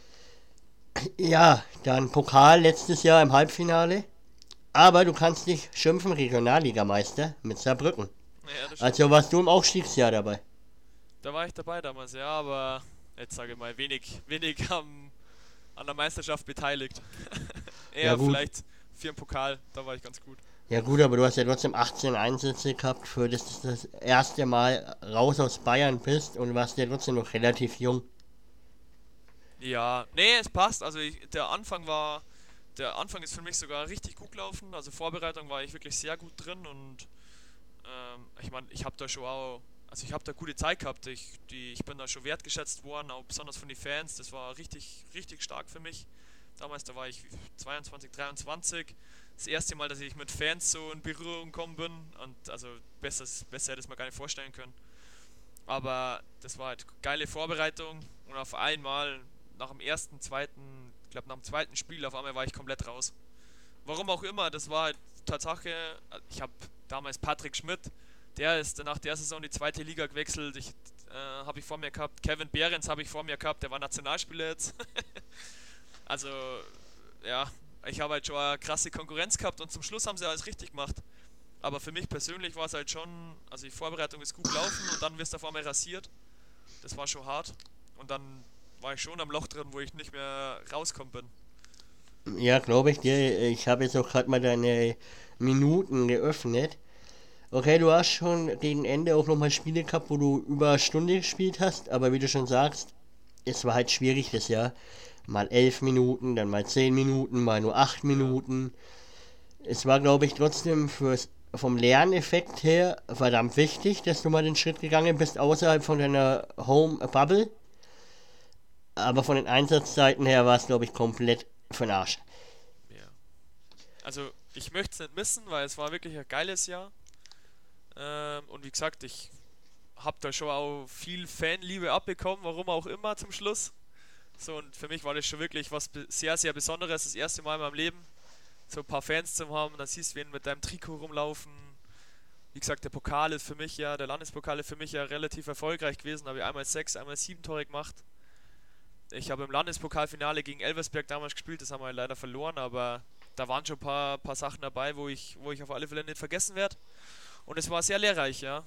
ja, dann Pokal letztes Jahr im Halbfinale. Aber du kannst dich schimpfen, Regionalligameister mit Saarbrücken. Ja, also warst du im Aufstiegsjahr dabei. Da war ich dabei damals, ja, aber jetzt sage ich mal, wenig, wenig am, an der Meisterschaft beteiligt. Eher Ja, vielleicht für den Pokal, da war ich ganz gut. Ja gut, aber du hast ja trotzdem achtzehn Einsätze gehabt, für das du das erste Mal raus aus Bayern bist und warst ja trotzdem noch relativ jung. Ja, nee, es passt. Also ich, der Anfang war, der Anfang ist für mich sogar richtig gut gelaufen. Also Vorbereitung war ich wirklich sehr gut drin und ähm, ich meine, ich habe da schon auch, also ich habe da gute Zeit gehabt. Ich, die, ich bin da schon wertgeschätzt worden, auch besonders von den Fans. Das war richtig, richtig stark für mich. Damals, da war ich zweiundzwanzig, dreiundzwanzig. Das erste Mal, dass ich mit Fans so in Berührung gekommen bin. Und also besser, besser hätte ich es mir gar nicht vorstellen können. Aber das war halt geile Vorbereitung. Und auf einmal, nach dem ersten, zweiten, ich glaube nach dem zweiten Spiel, auf einmal war ich komplett raus. Warum auch immer, das war halt Tatsache. Ich habe damals Patrick Schmidt, der ist nach der Saison die zweite Liga gewechselt. Ich äh, habe ich vor mir gehabt. Kevin Behrens habe ich vor mir gehabt, der war Nationalspieler jetzt. Also, ja, ich habe halt schon eine krasse Konkurrenz gehabt und zum Schluss haben sie alles richtig gemacht. Aber für mich persönlich war es halt schon, also die Vorbereitung ist gut gelaufen und dann wirst du auf einmal rasiert. Das war schon hart. Und dann war ich schon am Loch drin, wo ich nicht mehr rauskommen bin. Ja, glaube ich dir. Ich habe jetzt auch gerade mal deine Minuten geöffnet. Okay, du hast schon gegen Ende auch nochmal Spiele gehabt, wo du über eine Stunde gespielt hast, aber wie du schon sagst, es war halt schwierig das Jahr. Mal elf Minuten, dann mal zehn Minuten, mal nur acht Minuten. Es war, glaube ich, trotzdem fürs, vom Lerneffekt her verdammt wichtig, dass du mal den Schritt gegangen bist außerhalb von deiner Home-Bubble. Aber von den Einsatzzeiten her war es, glaube ich, komplett für den Arsch. Ja. Also, ich möchte es nicht missen, weil es war wirklich ein geiles Jahr. Ähm, und wie gesagt, ich habe da schon auch viel Fanliebe abbekommen, warum auch immer zum Schluss. So, und für mich war das schon wirklich was be- sehr, sehr Besonderes, das erste Mal in meinem Leben, so ein paar Fans zu haben. Dann siehst du wen mit deinem Trikot rumlaufen. Wie gesagt, der Pokal ist für mich ja, der Landespokal ist für mich ja relativ erfolgreich gewesen. Da habe ich einmal sechs, einmal sieben Tore gemacht. Ich habe im Landespokalfinale gegen Elversberg damals gespielt, das haben wir leider verloren, aber da waren schon ein paar, paar Sachen dabei, wo ich, wo ich auf alle Fälle nicht vergessen werde. Und es war sehr lehrreich, ja.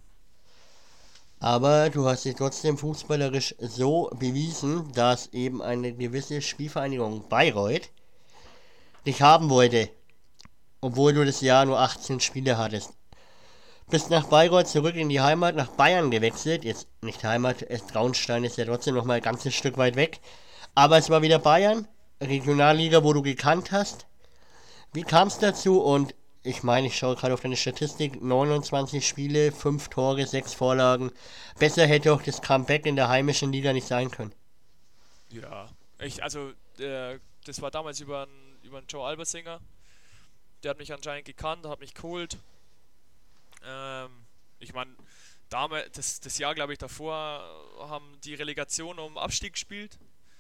Aber du hast dich trotzdem fußballerisch so bewiesen, dass eben eine gewisse Spielvereinigung Bayreuth dich haben wollte, obwohl du das Jahr nur achtzehn Spiele hattest. Bist nach Bayreuth zurück in die Heimat, nach Bayern gewechselt. Jetzt nicht Heimat, es- Traunstein ist ja trotzdem noch mal ein ganzes Stück weit weg. Aber es war wieder Bayern, Regionalliga, wo du gekannt hast. Wie kam es dazu? Und ich meine, ich schaue gerade auf deine Statistik, neunundzwanzig Spiele, fünf Tore, sechs Vorlagen. Besser hätte auch das Comeback in der heimischen Liga nicht sein können. Ja. Ich, also, äh, das war damals über einen über einen Joe Albersinger. Der hat mich anscheinend gekannt, hat mich geholt. Ähm, ich meine, damals, das, das Jahr, glaube ich, davor haben die Relegation um Abstieg gespielt.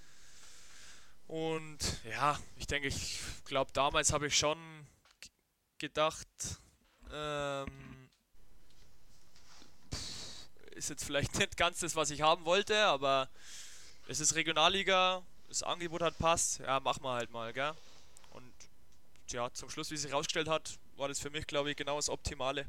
Und ja, ich denke, ich glaube, damals habe ich schon g- gedacht, ähm, ist jetzt vielleicht nicht ganz das, was ich haben wollte, aber es ist Regionalliga, das Angebot hat passt, ja, machen wir halt mal, gell? Und ja, zum Schluss, wie sich herausgestellt hat, war das für mich, glaube ich, genau das Optimale.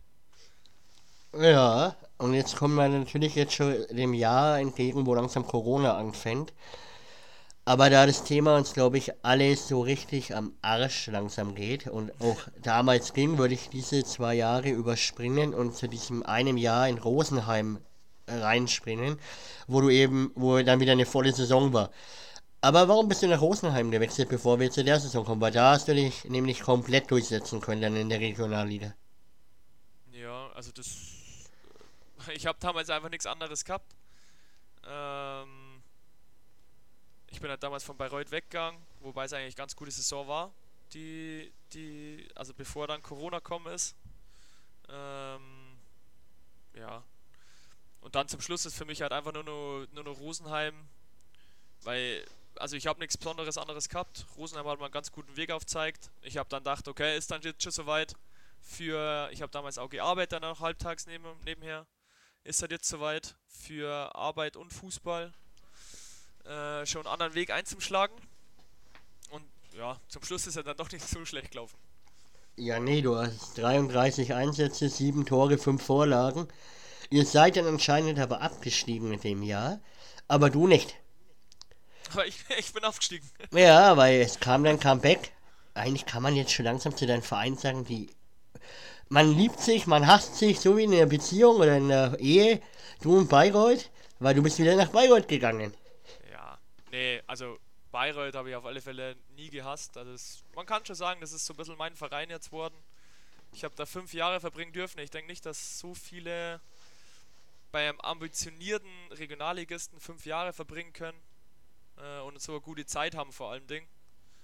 Ja, und jetzt kommen wir natürlich jetzt schon dem Jahr entgegen, wo langsam Corona anfängt. Aber da das Thema uns, glaube ich, alles so richtig am Arsch langsam geht und auch damals ging, würde ich diese zwei Jahre überspringen und zu diesem einem Jahr in Rosenheim äh, reinspringen, wo du eben, wo dann wieder eine volle Saison war. Aber warum bist du nach Rosenheim gewechselt, bevor wir zu der Saison kommen? Weil da hast du dich nämlich komplett durchsetzen können dann in der Regionalliga. Ja, also das. Ich habe damals einfach nichts anderes gehabt. Ähm, ich bin halt damals von Bayreuth weggegangen, wobei es eigentlich eine ganz gute Saison war, die, die, also bevor dann Corona gekommen ist. Ähm, ja. Und dann zum Schluss ist für mich halt einfach nur noch, nur noch Rosenheim, weil, also ich habe nichts Besonderes anderes gehabt. Rosenheim hat mir einen ganz guten Weg aufgezeigt. Ich habe dann gedacht, okay, ist dann jetzt schon soweit für, ich habe damals auch gearbeitet, dann auch halbtags neben, nebenher. Ist halt jetzt soweit für Arbeit und Fußball äh, schon einen anderen Weg einzuschlagen. Und ja, zum Schluss ist er dann doch nicht so schlecht gelaufen. Ja, nee, du hast dreiunddreißig Einsätze, sieben Tore, fünf Vorlagen. Ihr seid dann anscheinend aber abgestiegen in dem Jahr, aber du nicht. Aber ich, ich bin aufgestiegen. Ja, weil es kam dann Comeback. Eigentlich kann man jetzt schon langsam zu deinem Verein sagen, die man liebt sich, man hasst sich, so wie in einer Beziehung oder in einer Ehe. Du und Bayreuth, weil du bist wieder nach Bayreuth gegangen. Ja, nee, also Bayreuth habe ich auf alle Fälle nie gehasst. Also es, man kann schon sagen, das ist so ein bisschen mein Verein jetzt worden. Ich habe da fünf Jahre verbringen dürfen. Ich denke nicht, dass so viele bei einem ambitionierten Regionalligisten fünf Jahre verbringen können äh, und so eine gute Zeit haben vor allem Ding.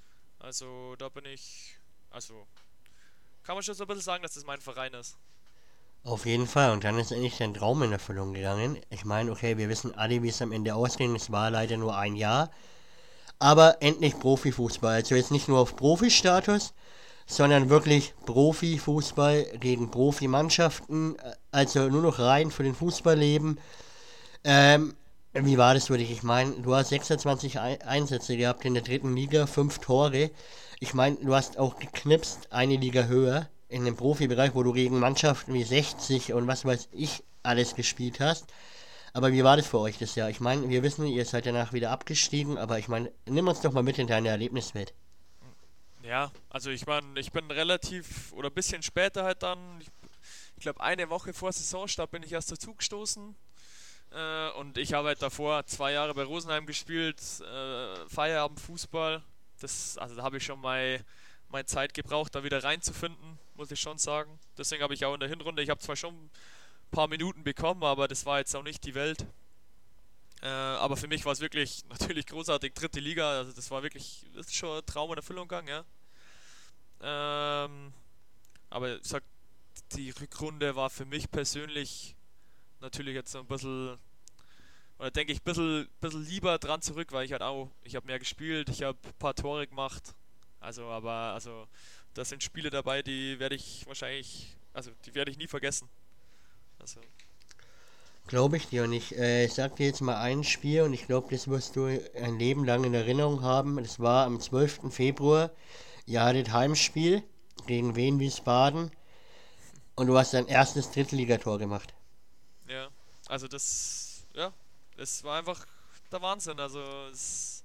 Also da bin ich, also kann man schon so ein bisschen sagen, dass das mein Verein ist. Auf jeden Fall, und dann ist endlich dein Traum in Erfüllung gegangen. Ich meine, okay, wir wissen alle, wie es am Ende ausging. Es war leider nur ein Jahr. Aber endlich Profifußball. Also jetzt nicht nur auf Profistatus, sondern wirklich Profifußball gegen Profimannschaften. Also nur noch rein für den Fußballleben. Ähm, wie war das für dich? Ich meine, du hast sechsundzwanzig Ei- Einsätze gehabt in der dritten Liga, fünf Tore. Ich meine, du hast auch geknipst, eine Liga höher in dem Profibereich, wo du gegen Mannschaften wie sechzig und was weiß ich alles gespielt hast. Aber wie war das für euch das Jahr? Ich meine, wir wissen, ihr seid danach wieder abgestiegen, aber ich meine, nimm uns doch mal mit in deine Erlebniswelt. Ja, also ich meine, ich bin relativ oder ein bisschen später halt dann. Ich, ich glaube, eine Woche vor Saisonstart bin ich erst dazugestoßen. Äh, und ich habe halt davor zwei Jahre bei Rosenheim gespielt, äh, Feierabendfußball. Das, also da habe ich schon mal meine Zeit gebraucht, da wieder reinzufinden, muss ich schon sagen. Deswegen habe ich auch in der Hinrunde, ich habe zwar schon ein paar Minuten bekommen, aber das war jetzt auch nicht die Welt. Äh, aber für mich war es wirklich natürlich großartig, dritte Liga, also das war wirklich, das ist schon ein Traum in Erfüllung gegangen, ja. Ähm, aber ich sag, die Rückrunde war für mich persönlich natürlich jetzt so ein bisschen, oder denke ich, ein bisschen, bisschen lieber dran zurück, weil ich halt auch, ich habe mehr gespielt, ich habe ein paar Tore gemacht, also aber, also da sind Spiele dabei, die werde ich wahrscheinlich, also die werde ich nie vergessen. Also. Glaube ich dir nicht. Äh, ich sag dir jetzt mal ein Spiel und ich glaube, das wirst du ein Leben lang in Erinnerung haben. Das war am zwölften Februar. Ihr hattet Heimspiel gegen Wien Wiesbaden und du hast dein erstes Drittligator gemacht. Ja, also das, ja, es war einfach der Wahnsinn. Also es,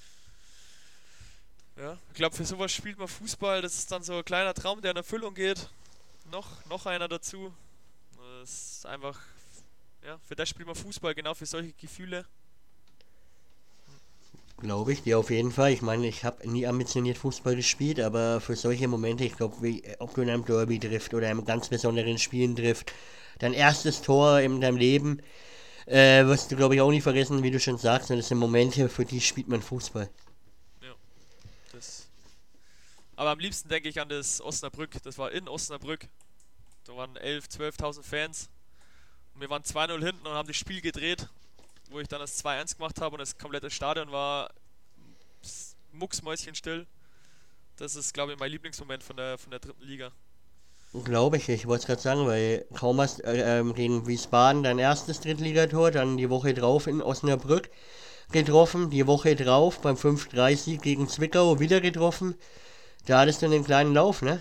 ja, ich glaube, für sowas spielt man Fußball. Das ist dann so ein kleiner Traum, der in Erfüllung geht. Noch, noch einer dazu. Das ist einfach, ja, für das spielt man Fußball, genau für solche Gefühle. Glaube ich dir auf jeden Fall. Ich meine, ich habe nie ambitioniert Fußball gespielt, aber für solche Momente, ich glaube, ob du in einem Derby trifft oder in einem ganz besonderen Spielen trifft, dein erstes Tor in deinem Leben, äh, wirst du, glaube ich, auch nie vergessen, wie du schon sagst. Und das sind Momente, für die spielt man Fußball. Ja, das. Aber am liebsten denke ich an das Osnabrück. Das war in Osnabrück. Da waren elf, zwölftausend Fans. Und wir waren zwei null hinten und haben das Spiel gedreht, wo ich dann das zwei eins gemacht habe und das komplette Stadion war mucksmäuschenstill. Das ist, glaube ich, mein Lieblingsmoment von der, von der dritten Liga. Glaube ich, ich wollte es gerade sagen, weil kaum hast äh, ähm, gegen Wiesbaden dein erstes Drittligator, dann die Woche drauf in Osnabrück getroffen, die Woche drauf beim fünf drei Sieg gegen Zwickau wieder getroffen. Da hattest du einen kleinen Lauf, ne?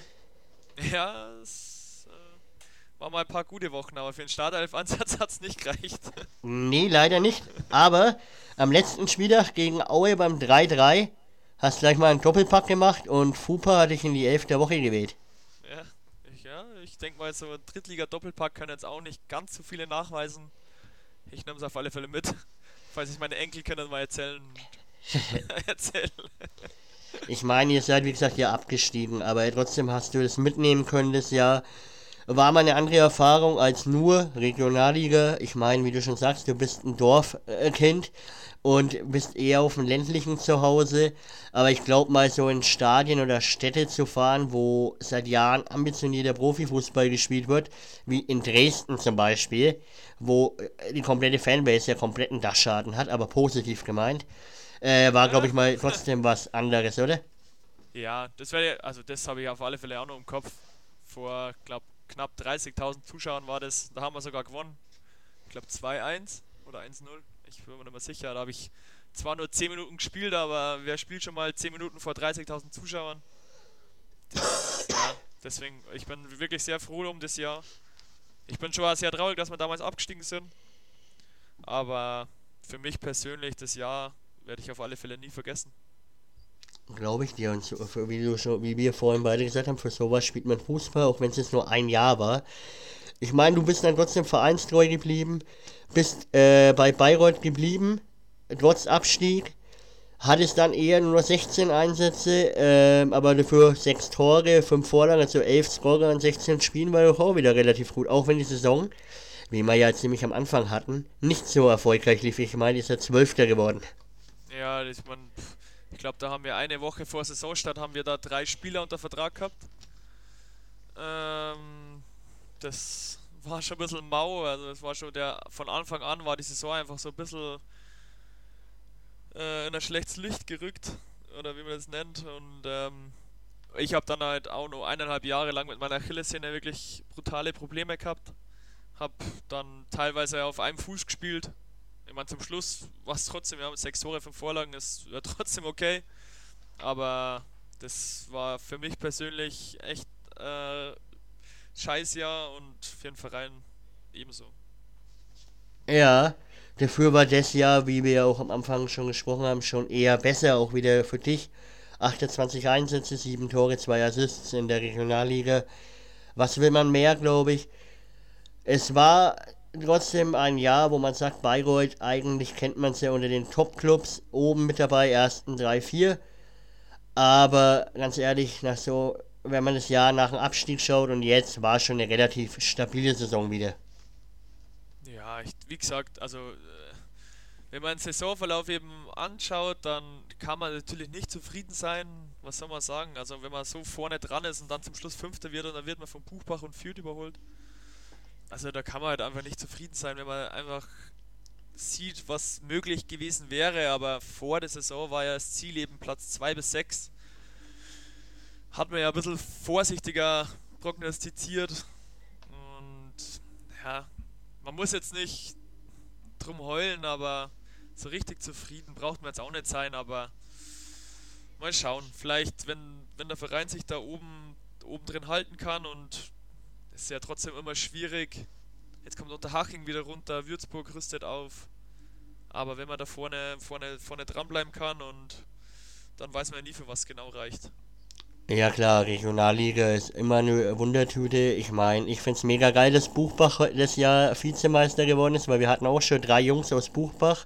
Ja, es äh, war mal ein paar gute Wochen, aber für den Startelf-Ansatz hat es nicht gereicht. Nee, leider nicht. Aber am letzten Spieltag gegen Aue beim drei drei hast gleich mal einen Doppelpack gemacht und Fupa hat dich in die Elf der Woche gewählt. Ja, ich, ja, ich denke mal, so ein Drittliga-Doppelpack können jetzt auch nicht ganz so viele nachweisen. Ich nehme es auf alle Fälle mit, falls ich meine Enkel können mal erzählen. erzählen. Ich meine, ihr seid wie gesagt ja abgestiegen, aber trotzdem hast du das mitnehmen können das Jahr. War mal eine andere Erfahrung als nur Regionalliga. Ich meine, wie du schon sagst, du bist ein Dorfkind und bist eher auf dem ländlichen Zuhause. Aber ich glaube mal, so in Stadien oder Städte zu fahren, wo seit Jahren ambitionierter Profifußball gespielt wird, wie in Dresden zum Beispiel, wo die komplette Fanbase ja kompletten Dachschaden hat, aber positiv gemeint, äh, war, glaube ich mal, trotzdem was anderes, oder? Ja, das wäre, also das habe ich auf alle Fälle auch noch im Kopf. Vor, glaube knapp dreißigtausend Zuschauern war das, da haben wir sogar gewonnen. Ich glaube zwei eins oder eins null, ich bin mir nicht mehr sicher. Da habe ich zwar nur zehn Minuten gespielt, aber wer spielt schon mal zehn Minuten vor dreißigtausend Zuschauern? Das, ja, deswegen, ich bin wirklich sehr froh um das Jahr. Ich bin schon sehr traurig, dass wir damals abgestiegen sind. Aber für mich persönlich, das Jahr werde ich auf alle Fälle nie vergessen. Glaube ich dir. Und so, für, wie, du schon, wie wir vorhin beide gesagt haben, für sowas spielt man Fußball, auch wenn es jetzt nur ein Jahr war. Ich meine, du bist dann trotzdem vereinstreu geblieben, bist äh, bei Bayreuth geblieben, trotz Abstieg, hattest dann eher nur sechzehn Einsätze, äh, aber dafür sechs Tore, fünf Vorlagen, also elf Scorer an sechzehn Spielen, war doch auch wieder relativ gut. Auch wenn die Saison, wie wir ja ziemlich am Anfang hatten, nicht so erfolgreich lief. Ich meine, ist er Zwölfter geworden. Ja, ich meine, ich glaube, da haben wir eine Woche vor Saisonstart haben wir da drei Spieler unter Vertrag gehabt. Ähm, das war schon ein bisschen mau, also es war schon der, von Anfang an war die Saison einfach so ein bisschen äh, in ein schlechtes Licht gerückt, oder wie man das nennt. Und ähm, ich habe dann halt auch noch eineinhalb Jahre lang mit meiner Achillessehne wirklich brutale Probleme gehabt. Hab dann teilweise auf einem Fuß gespielt. Ich meine, zum Schluss war es trotzdem, wir haben sechs Tore, fünf Vorlagen, ist ja trotzdem okay. Aber das war für mich persönlich echt äh, Scheißjahr und für den Verein ebenso. Ja, dafür war das Jahr, wie wir ja auch am Anfang schon gesprochen haben, schon eher besser, auch wieder für dich. achtundzwanzig Einsätze, sieben Tore, zwei Assists in der Regionalliga. Was will man mehr, glaube ich? Es war trotzdem ein Jahr, wo man sagt, Bayreuth, eigentlich kennt man es ja unter den Top-Clubs, oben mit dabei, ersten drei, vier. Aber ganz ehrlich, nach so, wenn man das Jahr nach dem Abstieg schaut und jetzt, war es schon eine relativ stabile Saison wieder. Ja, ich, wie gesagt, also äh, wenn man den Saisonverlauf eben anschaut, dann kann man natürlich nicht zufrieden sein. Was soll man sagen? Also wenn man so vorne dran ist und dann zum Schluss Fünfter wird und dann wird man von Buchbach und Fürth überholt. Also da kann man halt einfach nicht zufrieden sein, wenn man einfach sieht, was möglich gewesen wäre. Aber vor der Saison war ja das Ziel eben Platz zwei bis sechs. Hat man ja ein bisschen vorsichtiger prognostiziert. Und ja, man muss jetzt nicht drum heulen, aber so richtig zufrieden braucht man jetzt auch nicht sein. Aber mal schauen, vielleicht wenn, wenn der Verein sich da oben, oben drin halten kann, und es ist ja trotzdem immer schwierig. Jetzt kommt Unterhaching wieder runter, Würzburg rüstet auf. Aber wenn man da vorne, vorne, vorne dranbleiben kann, und dann weiß man ja nie, für was genau reicht. Ja klar, Regionalliga ist immer eine Wundertüte. Ich meine, ich finde es mega geil, dass Buchbach das Jahr Vizemeister geworden ist, weil wir hatten auch schon drei Jungs aus Buchbach.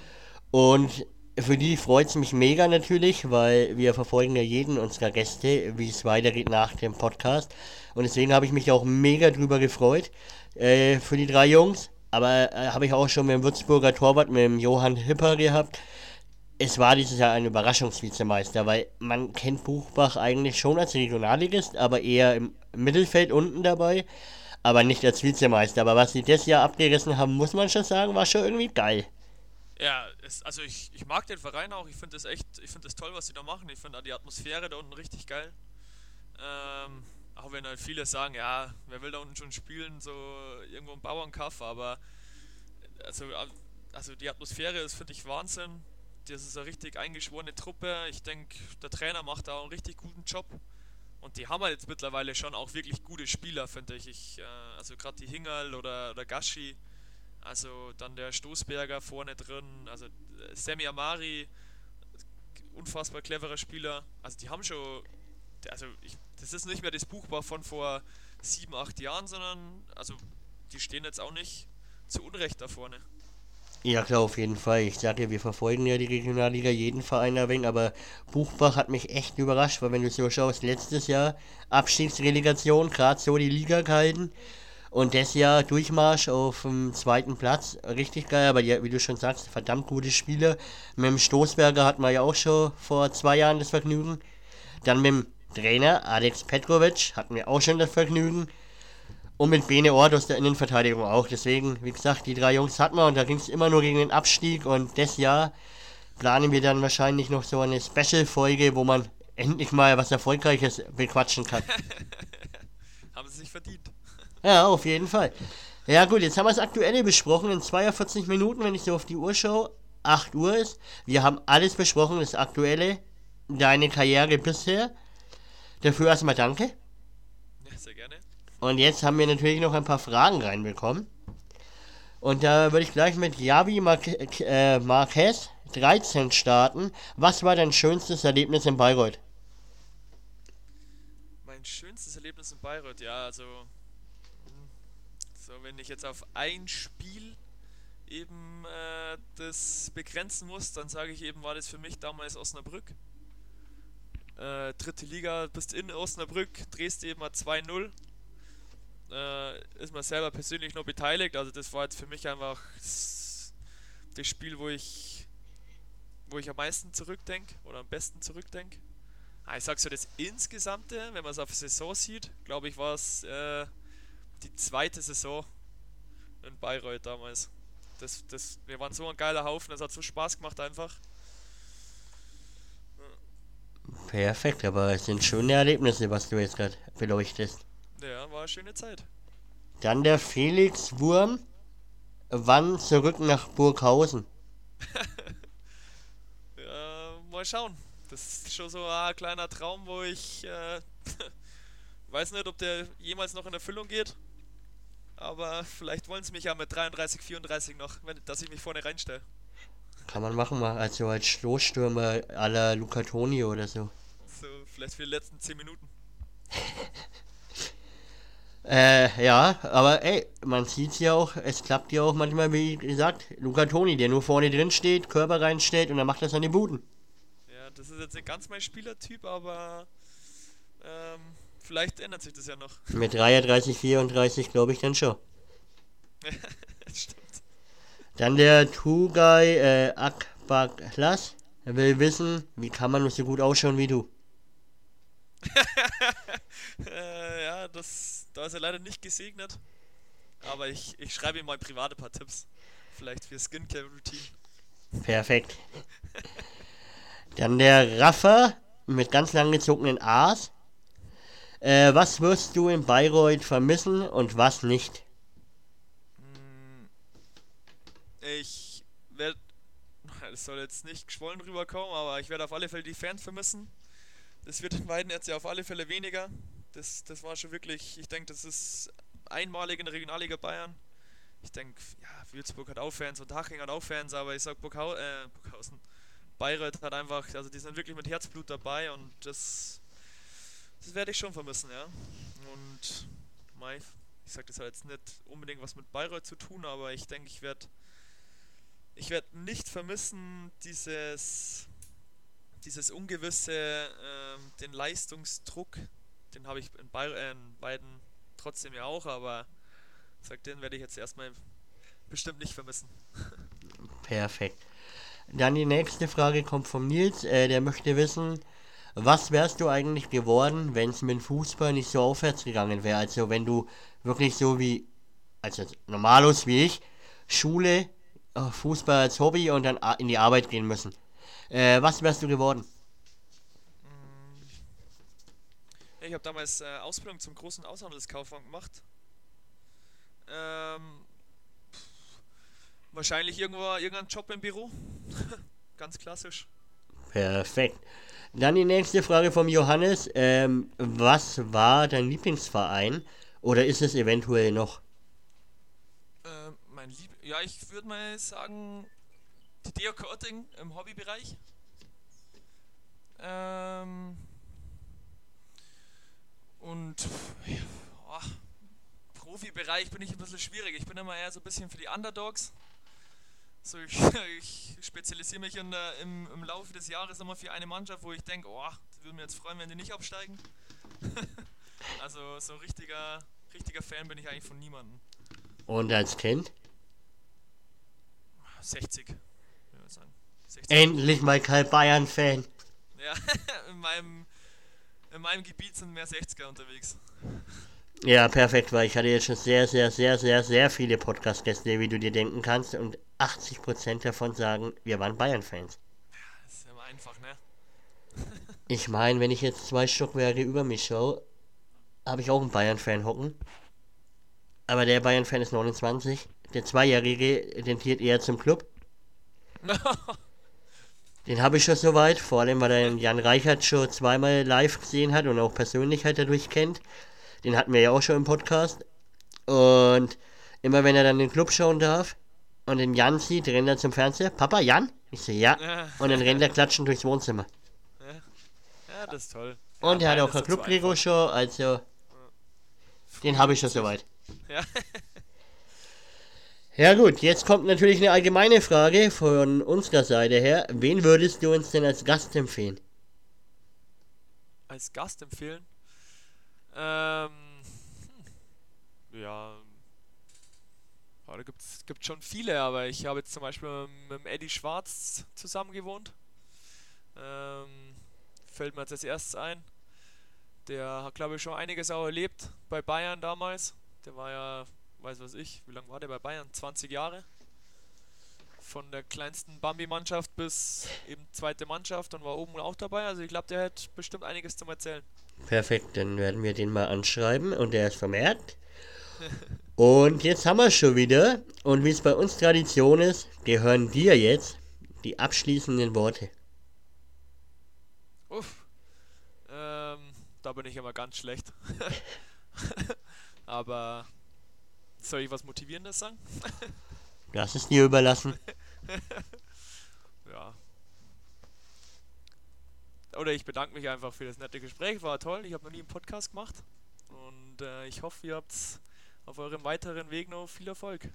Und für die freut es mich mega natürlich, weil wir verfolgen ja jeden unserer Gäste, wie es weitergeht nach dem Podcast. Und deswegen habe ich mich auch mega drüber gefreut äh, für die drei Jungs. Aber äh, habe ich auch schon mit dem Würzburger Torwart, mit dem Johann Hipper gehabt. Es war dieses Jahr ein Überraschungsvizemeister, weil man kennt Buchbach eigentlich schon als Regionalligist, aber eher im Mittelfeld unten dabei, aber nicht als Vizemeister. Aber was sie das Jahr abgerissen haben, muss man schon sagen, war schon irgendwie geil. Ja, es, also ich, ich mag den Verein auch, ich finde das echt, ich finde das toll, was sie da machen. Ich finde auch die Atmosphäre da unten richtig geil. Ähm, auch wenn halt viele sagen, ja, wer will da unten schon spielen, so irgendwo im Bauernkaff, aber also, also die Atmosphäre ist, finde ich, Wahnsinn. Das ist eine richtig eingeschworene Truppe. Ich denke, der Trainer macht da auch einen richtig guten Job. Und die haben halt jetzt mittlerweile schon auch wirklich gute Spieler, finde ich. ich äh, also gerade die Hingerl oder, oder Gashi. Also dann der Stoßberger vorne drin. Also äh, Sammy Amari, unfassbar cleverer Spieler. Also die haben schon... Also ich, das ist nicht mehr das Buchbach von vor sieben, acht Jahren, sondern also die stehen jetzt auch nicht zu Unrecht da vorne. Ja klar, auf jeden Fall. Ich sage ja, wir verfolgen ja die Regionalliga, jeden Verein ein wenig, aber Buchbach hat mich echt überrascht, weil wenn du so schaust, letztes Jahr Abstiegsrelegation, gerade so die Liga gehalten, und das Jahr Durchmarsch auf dem zweiten Platz, richtig geil, aber die, wie du schon sagst, verdammt gute Spieler. Mit dem Stoßberger hatten wir ja auch schon vor zwei Jahren das Vergnügen. Dann mit dem Trainer Alex Petrovic hatten wir auch schon das Vergnügen. Und mit Bene Ort aus der Innenverteidigung auch. Deswegen, wie gesagt, die drei Jungs hatten wir, und da ging es immer nur gegen den Abstieg. Und das Jahr planen wir dann wahrscheinlich noch so eine Special-Folge, wo man endlich mal was Erfolgreiches bequatschen kann. Haben sie sich verdient. Ja, auf jeden Fall. Ja gut, jetzt haben wir das Aktuelle besprochen in zweiundvierzig Minuten, wenn ich so auf die Uhr schaue. acht Uhr ist. Wir haben alles besprochen, das Aktuelle, deine Karriere bisher. Dafür erstmal danke. Ja, sehr gerne. Und jetzt haben wir natürlich noch ein paar Fragen reinbekommen. Und da würde ich gleich mit Javi Mar- äh, Marquez dreizehn starten. Was war dein schönstes Erlebnis in Bayreuth? Mein schönstes Erlebnis in Bayreuth, ja, also so, wenn ich jetzt auf ein Spiel eben äh, das begrenzen muss, dann sage ich eben, war das für mich damals Osnabrück. Äh, dritte Liga, bist in Osnabrück, drehst eben mal zwei null. Äh, ist man selber persönlich noch beteiligt, also das war jetzt für mich einfach das, das Spiel, wo ich wo ich am meisten zurückdenke oder am besten zurückdenke. Ah, ich sag so, das Insgesamte, wenn man es auf die Saison sieht, glaube ich, war es äh, die zweite Saison in Bayreuth damals. Das, das, wir waren so ein geiler Haufen, das hat so Spaß gemacht einfach. Perfekt, aber es sind schöne Erlebnisse, was du jetzt gerade beleuchtest. Ja, war eine schöne Zeit. Dann der Felix Wurm. Wann zurück nach Burghausen? Ja, mal schauen. Das ist schon so ein kleiner Traum, wo ich äh, weiß nicht, ob der jemals noch in Erfüllung geht. Aber vielleicht wollen sie mich ja mit dreiunddreißig, vierunddreißig noch, wenn, dass ich mich vorne reinstelle. Kann man machen, mal also als Stoßstürmer à la Luca Toni oder so. So, vielleicht für die letzten zehn Minuten. Äh, ja, aber ey, man sieht's ja auch, es klappt ja auch manchmal, wie gesagt, Luca Toni, der nur vorne drin steht, Körper reinstellt und dann macht er seine Buden. Ja, das ist jetzt nicht ganz mein Spielertyp, aber ähm, vielleicht ändert sich das ja noch. Mit dreiunddreißig, vierunddreißig glaube ich dann schon. Das stimmt. Dann der Tugay äh, Akbaklas. Er will wissen, wie kann man nur so gut ausschauen wie du? äh, ja, das, da ist er leider nicht gesegnet. Aber ich, ich schreibe ihm mal privat ein paar Tipps. Vielleicht für Skincare-Routine. Perfekt. Dann der Raffer mit ganz lang gezogenen A's. Äh, was wirst du in Bayreuth vermissen und was nicht? Ich werde, das soll jetzt nicht geschwollen rüberkommen, aber ich werde auf alle Fälle die Fans vermissen. Das wird in Weiden jetzt ja auf alle Fälle weniger. Das, das war schon wirklich, ich denke, das ist einmalig in der Regionalliga Bayern. Ich denke, ja, Würzburg hat auch Fans und Haching hat auch Fans, aber ich sag Burghau, äh, Burghausen, Bayreuth hat einfach, also die sind wirklich mit Herzblut dabei und das, das werde ich schon vermissen, ja. Und mei, ich sag, das hat jetzt nicht unbedingt was mit Bayreuth zu tun, aber ich denke, ich werde ich werde nicht vermissen dieses dieses ungewisse, ähm, den Leistungsdruck, den habe ich in, Bayer, äh, in beiden trotzdem ja auch, aber sag, den werde ich jetzt erstmal bestimmt nicht vermissen. Perfekt. Dann die nächste Frage kommt vom Nils, äh, der möchte wissen, was wärst du eigentlich geworden, wenn es mit dem Fußball nicht so aufwärts gegangen wäre? Also wenn du wirklich so wie, also normalos wie ich, Schule, Fußball als Hobby und dann in die Arbeit gehen müssen. Äh, was wärst du geworden? Ich habe damals äh, Ausbildung zum großen Außenhandelskaufmann gemacht. Ähm, wahrscheinlich irgendwo irgendein Job im Büro. Ganz klassisch. Perfekt. Dann die nächste Frage vom Johannes. Ähm, was war dein Lieblingsverein? Oder ist es eventuell noch? Äh, mein Lieb... Ja, ich würde mal sagen, die D O K Otting im Hobbybereich. Ähm... Und... Ja, Profibereich bin ich ein bisschen schwierig. Ich bin immer eher so ein bisschen für die Underdogs. So, ich, ich spezialisiere mich in der, im, im Laufe des Jahres immer für eine Mannschaft, wo ich denke, oh, das würde mir jetzt freuen, wenn die nicht absteigen. Also so richtiger, richtiger Fan bin ich eigentlich von niemandem. Und als Kind? sechzig, würde ich sagen. sechzig. Endlich mal kein Bayern-Fan. Ja, in meinem, in meinem Gebiet sind mehr sechziger unterwegs. Ja, perfekt, weil ich hatte jetzt schon sehr, sehr, sehr, sehr, sehr viele Podcast-Gäste, wie du dir denken kannst, und achtzig Prozent davon sagen, wir waren Bayern-Fans. Ja, das ist immer einfach, ne? Ich meine, wenn ich jetzt zwei Stockwerke über mich schaue, habe ich auch einen Bayern-Fan hocken. Aber der Bayern-Fan ist neunundzwanzig. Der Zweijährige tentiert eher zum Club. Den habe ich schon soweit, vor allem weil er Jan Reichert schon zweimal live gesehen hat und auch persönlich halt dadurch kennt. Den hatten wir ja auch schon im Podcast. Und immer wenn er dann den Club schauen darf und den Jan sieht, rennt er zum Fernseher. Papa, Jan? Ich so, ja. Und dann rennt er klatschen durchs Wohnzimmer. Ja, das ist toll. Und ja, er hat auch ein Club-Trikot schon, also den habe ich schon soweit. Ja. Ja gut, jetzt kommt natürlich eine allgemeine Frage von unserer Seite her. Wen würdest du uns denn als Gast empfehlen? Als Gast empfehlen? Ähm, hm. Ja, ja, da gibt's gibt schon viele, aber ich habe jetzt zum Beispiel mit dem Eddie Schwarz zusammen gewohnt. Ähm, fällt mir jetzt als erstes ein. Der hat, glaube ich, schon einiges auch erlebt bei Bayern damals. Der war ja, weiß was ich, wie lange war der bei Bayern? zwanzig Jahre. Von der kleinsten Bambi-Mannschaft bis eben zweite Mannschaft und war oben auch dabei. Also ich glaube, der hat bestimmt einiges zum Erzählen. Perfekt, dann werden wir den mal anschreiben und der ist vermerkt. Und jetzt haben wir es schon wieder. Und wie es bei uns Tradition ist, gehören dir jetzt die abschließenden Worte. Uff. Ähm, da bin ich immer ganz schlecht. Aber soll ich was Motivierendes sagen? Das ist dir überlassen. Ja. Oder ich bedanke mich einfach für das nette Gespräch. War toll. Ich habe noch nie einen Podcast gemacht. Und und äh, ich hoffe, ihr habt auf eurem weiteren Weg noch viel Erfolg.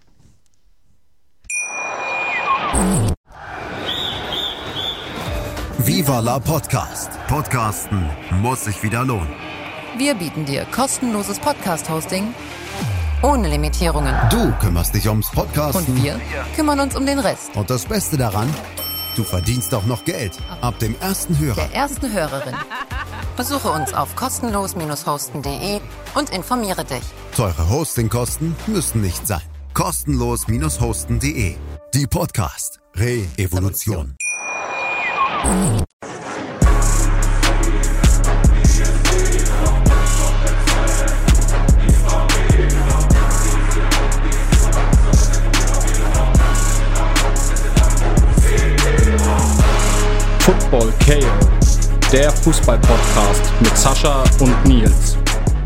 Viva la Podcast. Podcasten muss sich wieder lohnen. Wir bieten dir kostenloses Podcast-Hosting ohne Limitierungen. Du kümmerst dich ums Podcasten. Und wir kümmern uns um den Rest. Und das Beste daran, du verdienst auch noch Geld. Ab dem ersten Hörer. Der ersten Hörerin. Besuche uns auf kostenlos hosten punkt de und informiere dich. Teure Hostingkosten müssen nicht sein. kostenlos hosten punkt de. Die Podcast Re-Evolution. Football K O, der Fußball-Podcast mit Sascha und Nils.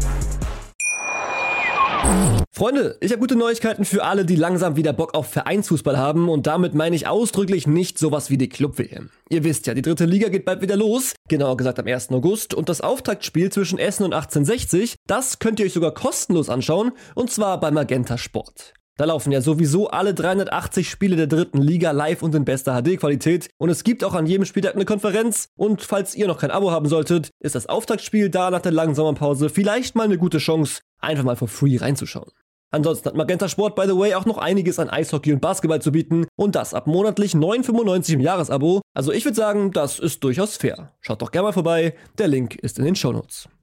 Freunde, ich habe gute Neuigkeiten für alle, die langsam wieder Bock auf Vereinsfußball haben, und damit meine ich ausdrücklich nicht sowas wie die Club-W M. Ihr wisst ja, die dritte Liga geht bald wieder los, genauer gesagt am ersten August, und das Auftaktspiel zwischen Essen und achtzehnhundertsechzig, das könnt ihr euch sogar kostenlos anschauen, und zwar bei Magenta Sport. Da laufen ja sowieso alle dreihundertachtzig Spiele der dritten Liga live und in bester H D-Qualität, und es gibt auch an jedem Spieltag eine Konferenz, und falls ihr noch kein Abo haben solltet, ist das Auftaktspiel da nach der langen Sommerpause vielleicht mal eine gute Chance, einfach mal for free reinzuschauen. Ansonsten hat Magenta Sport, by the way, auch noch einiges an Eishockey und Basketball zu bieten, und das ab monatlich neun Euro fünfundneunzig im Jahresabo. Also ich würde sagen, das ist durchaus fair. Schaut doch gerne mal vorbei, der Link ist in den Shownotes.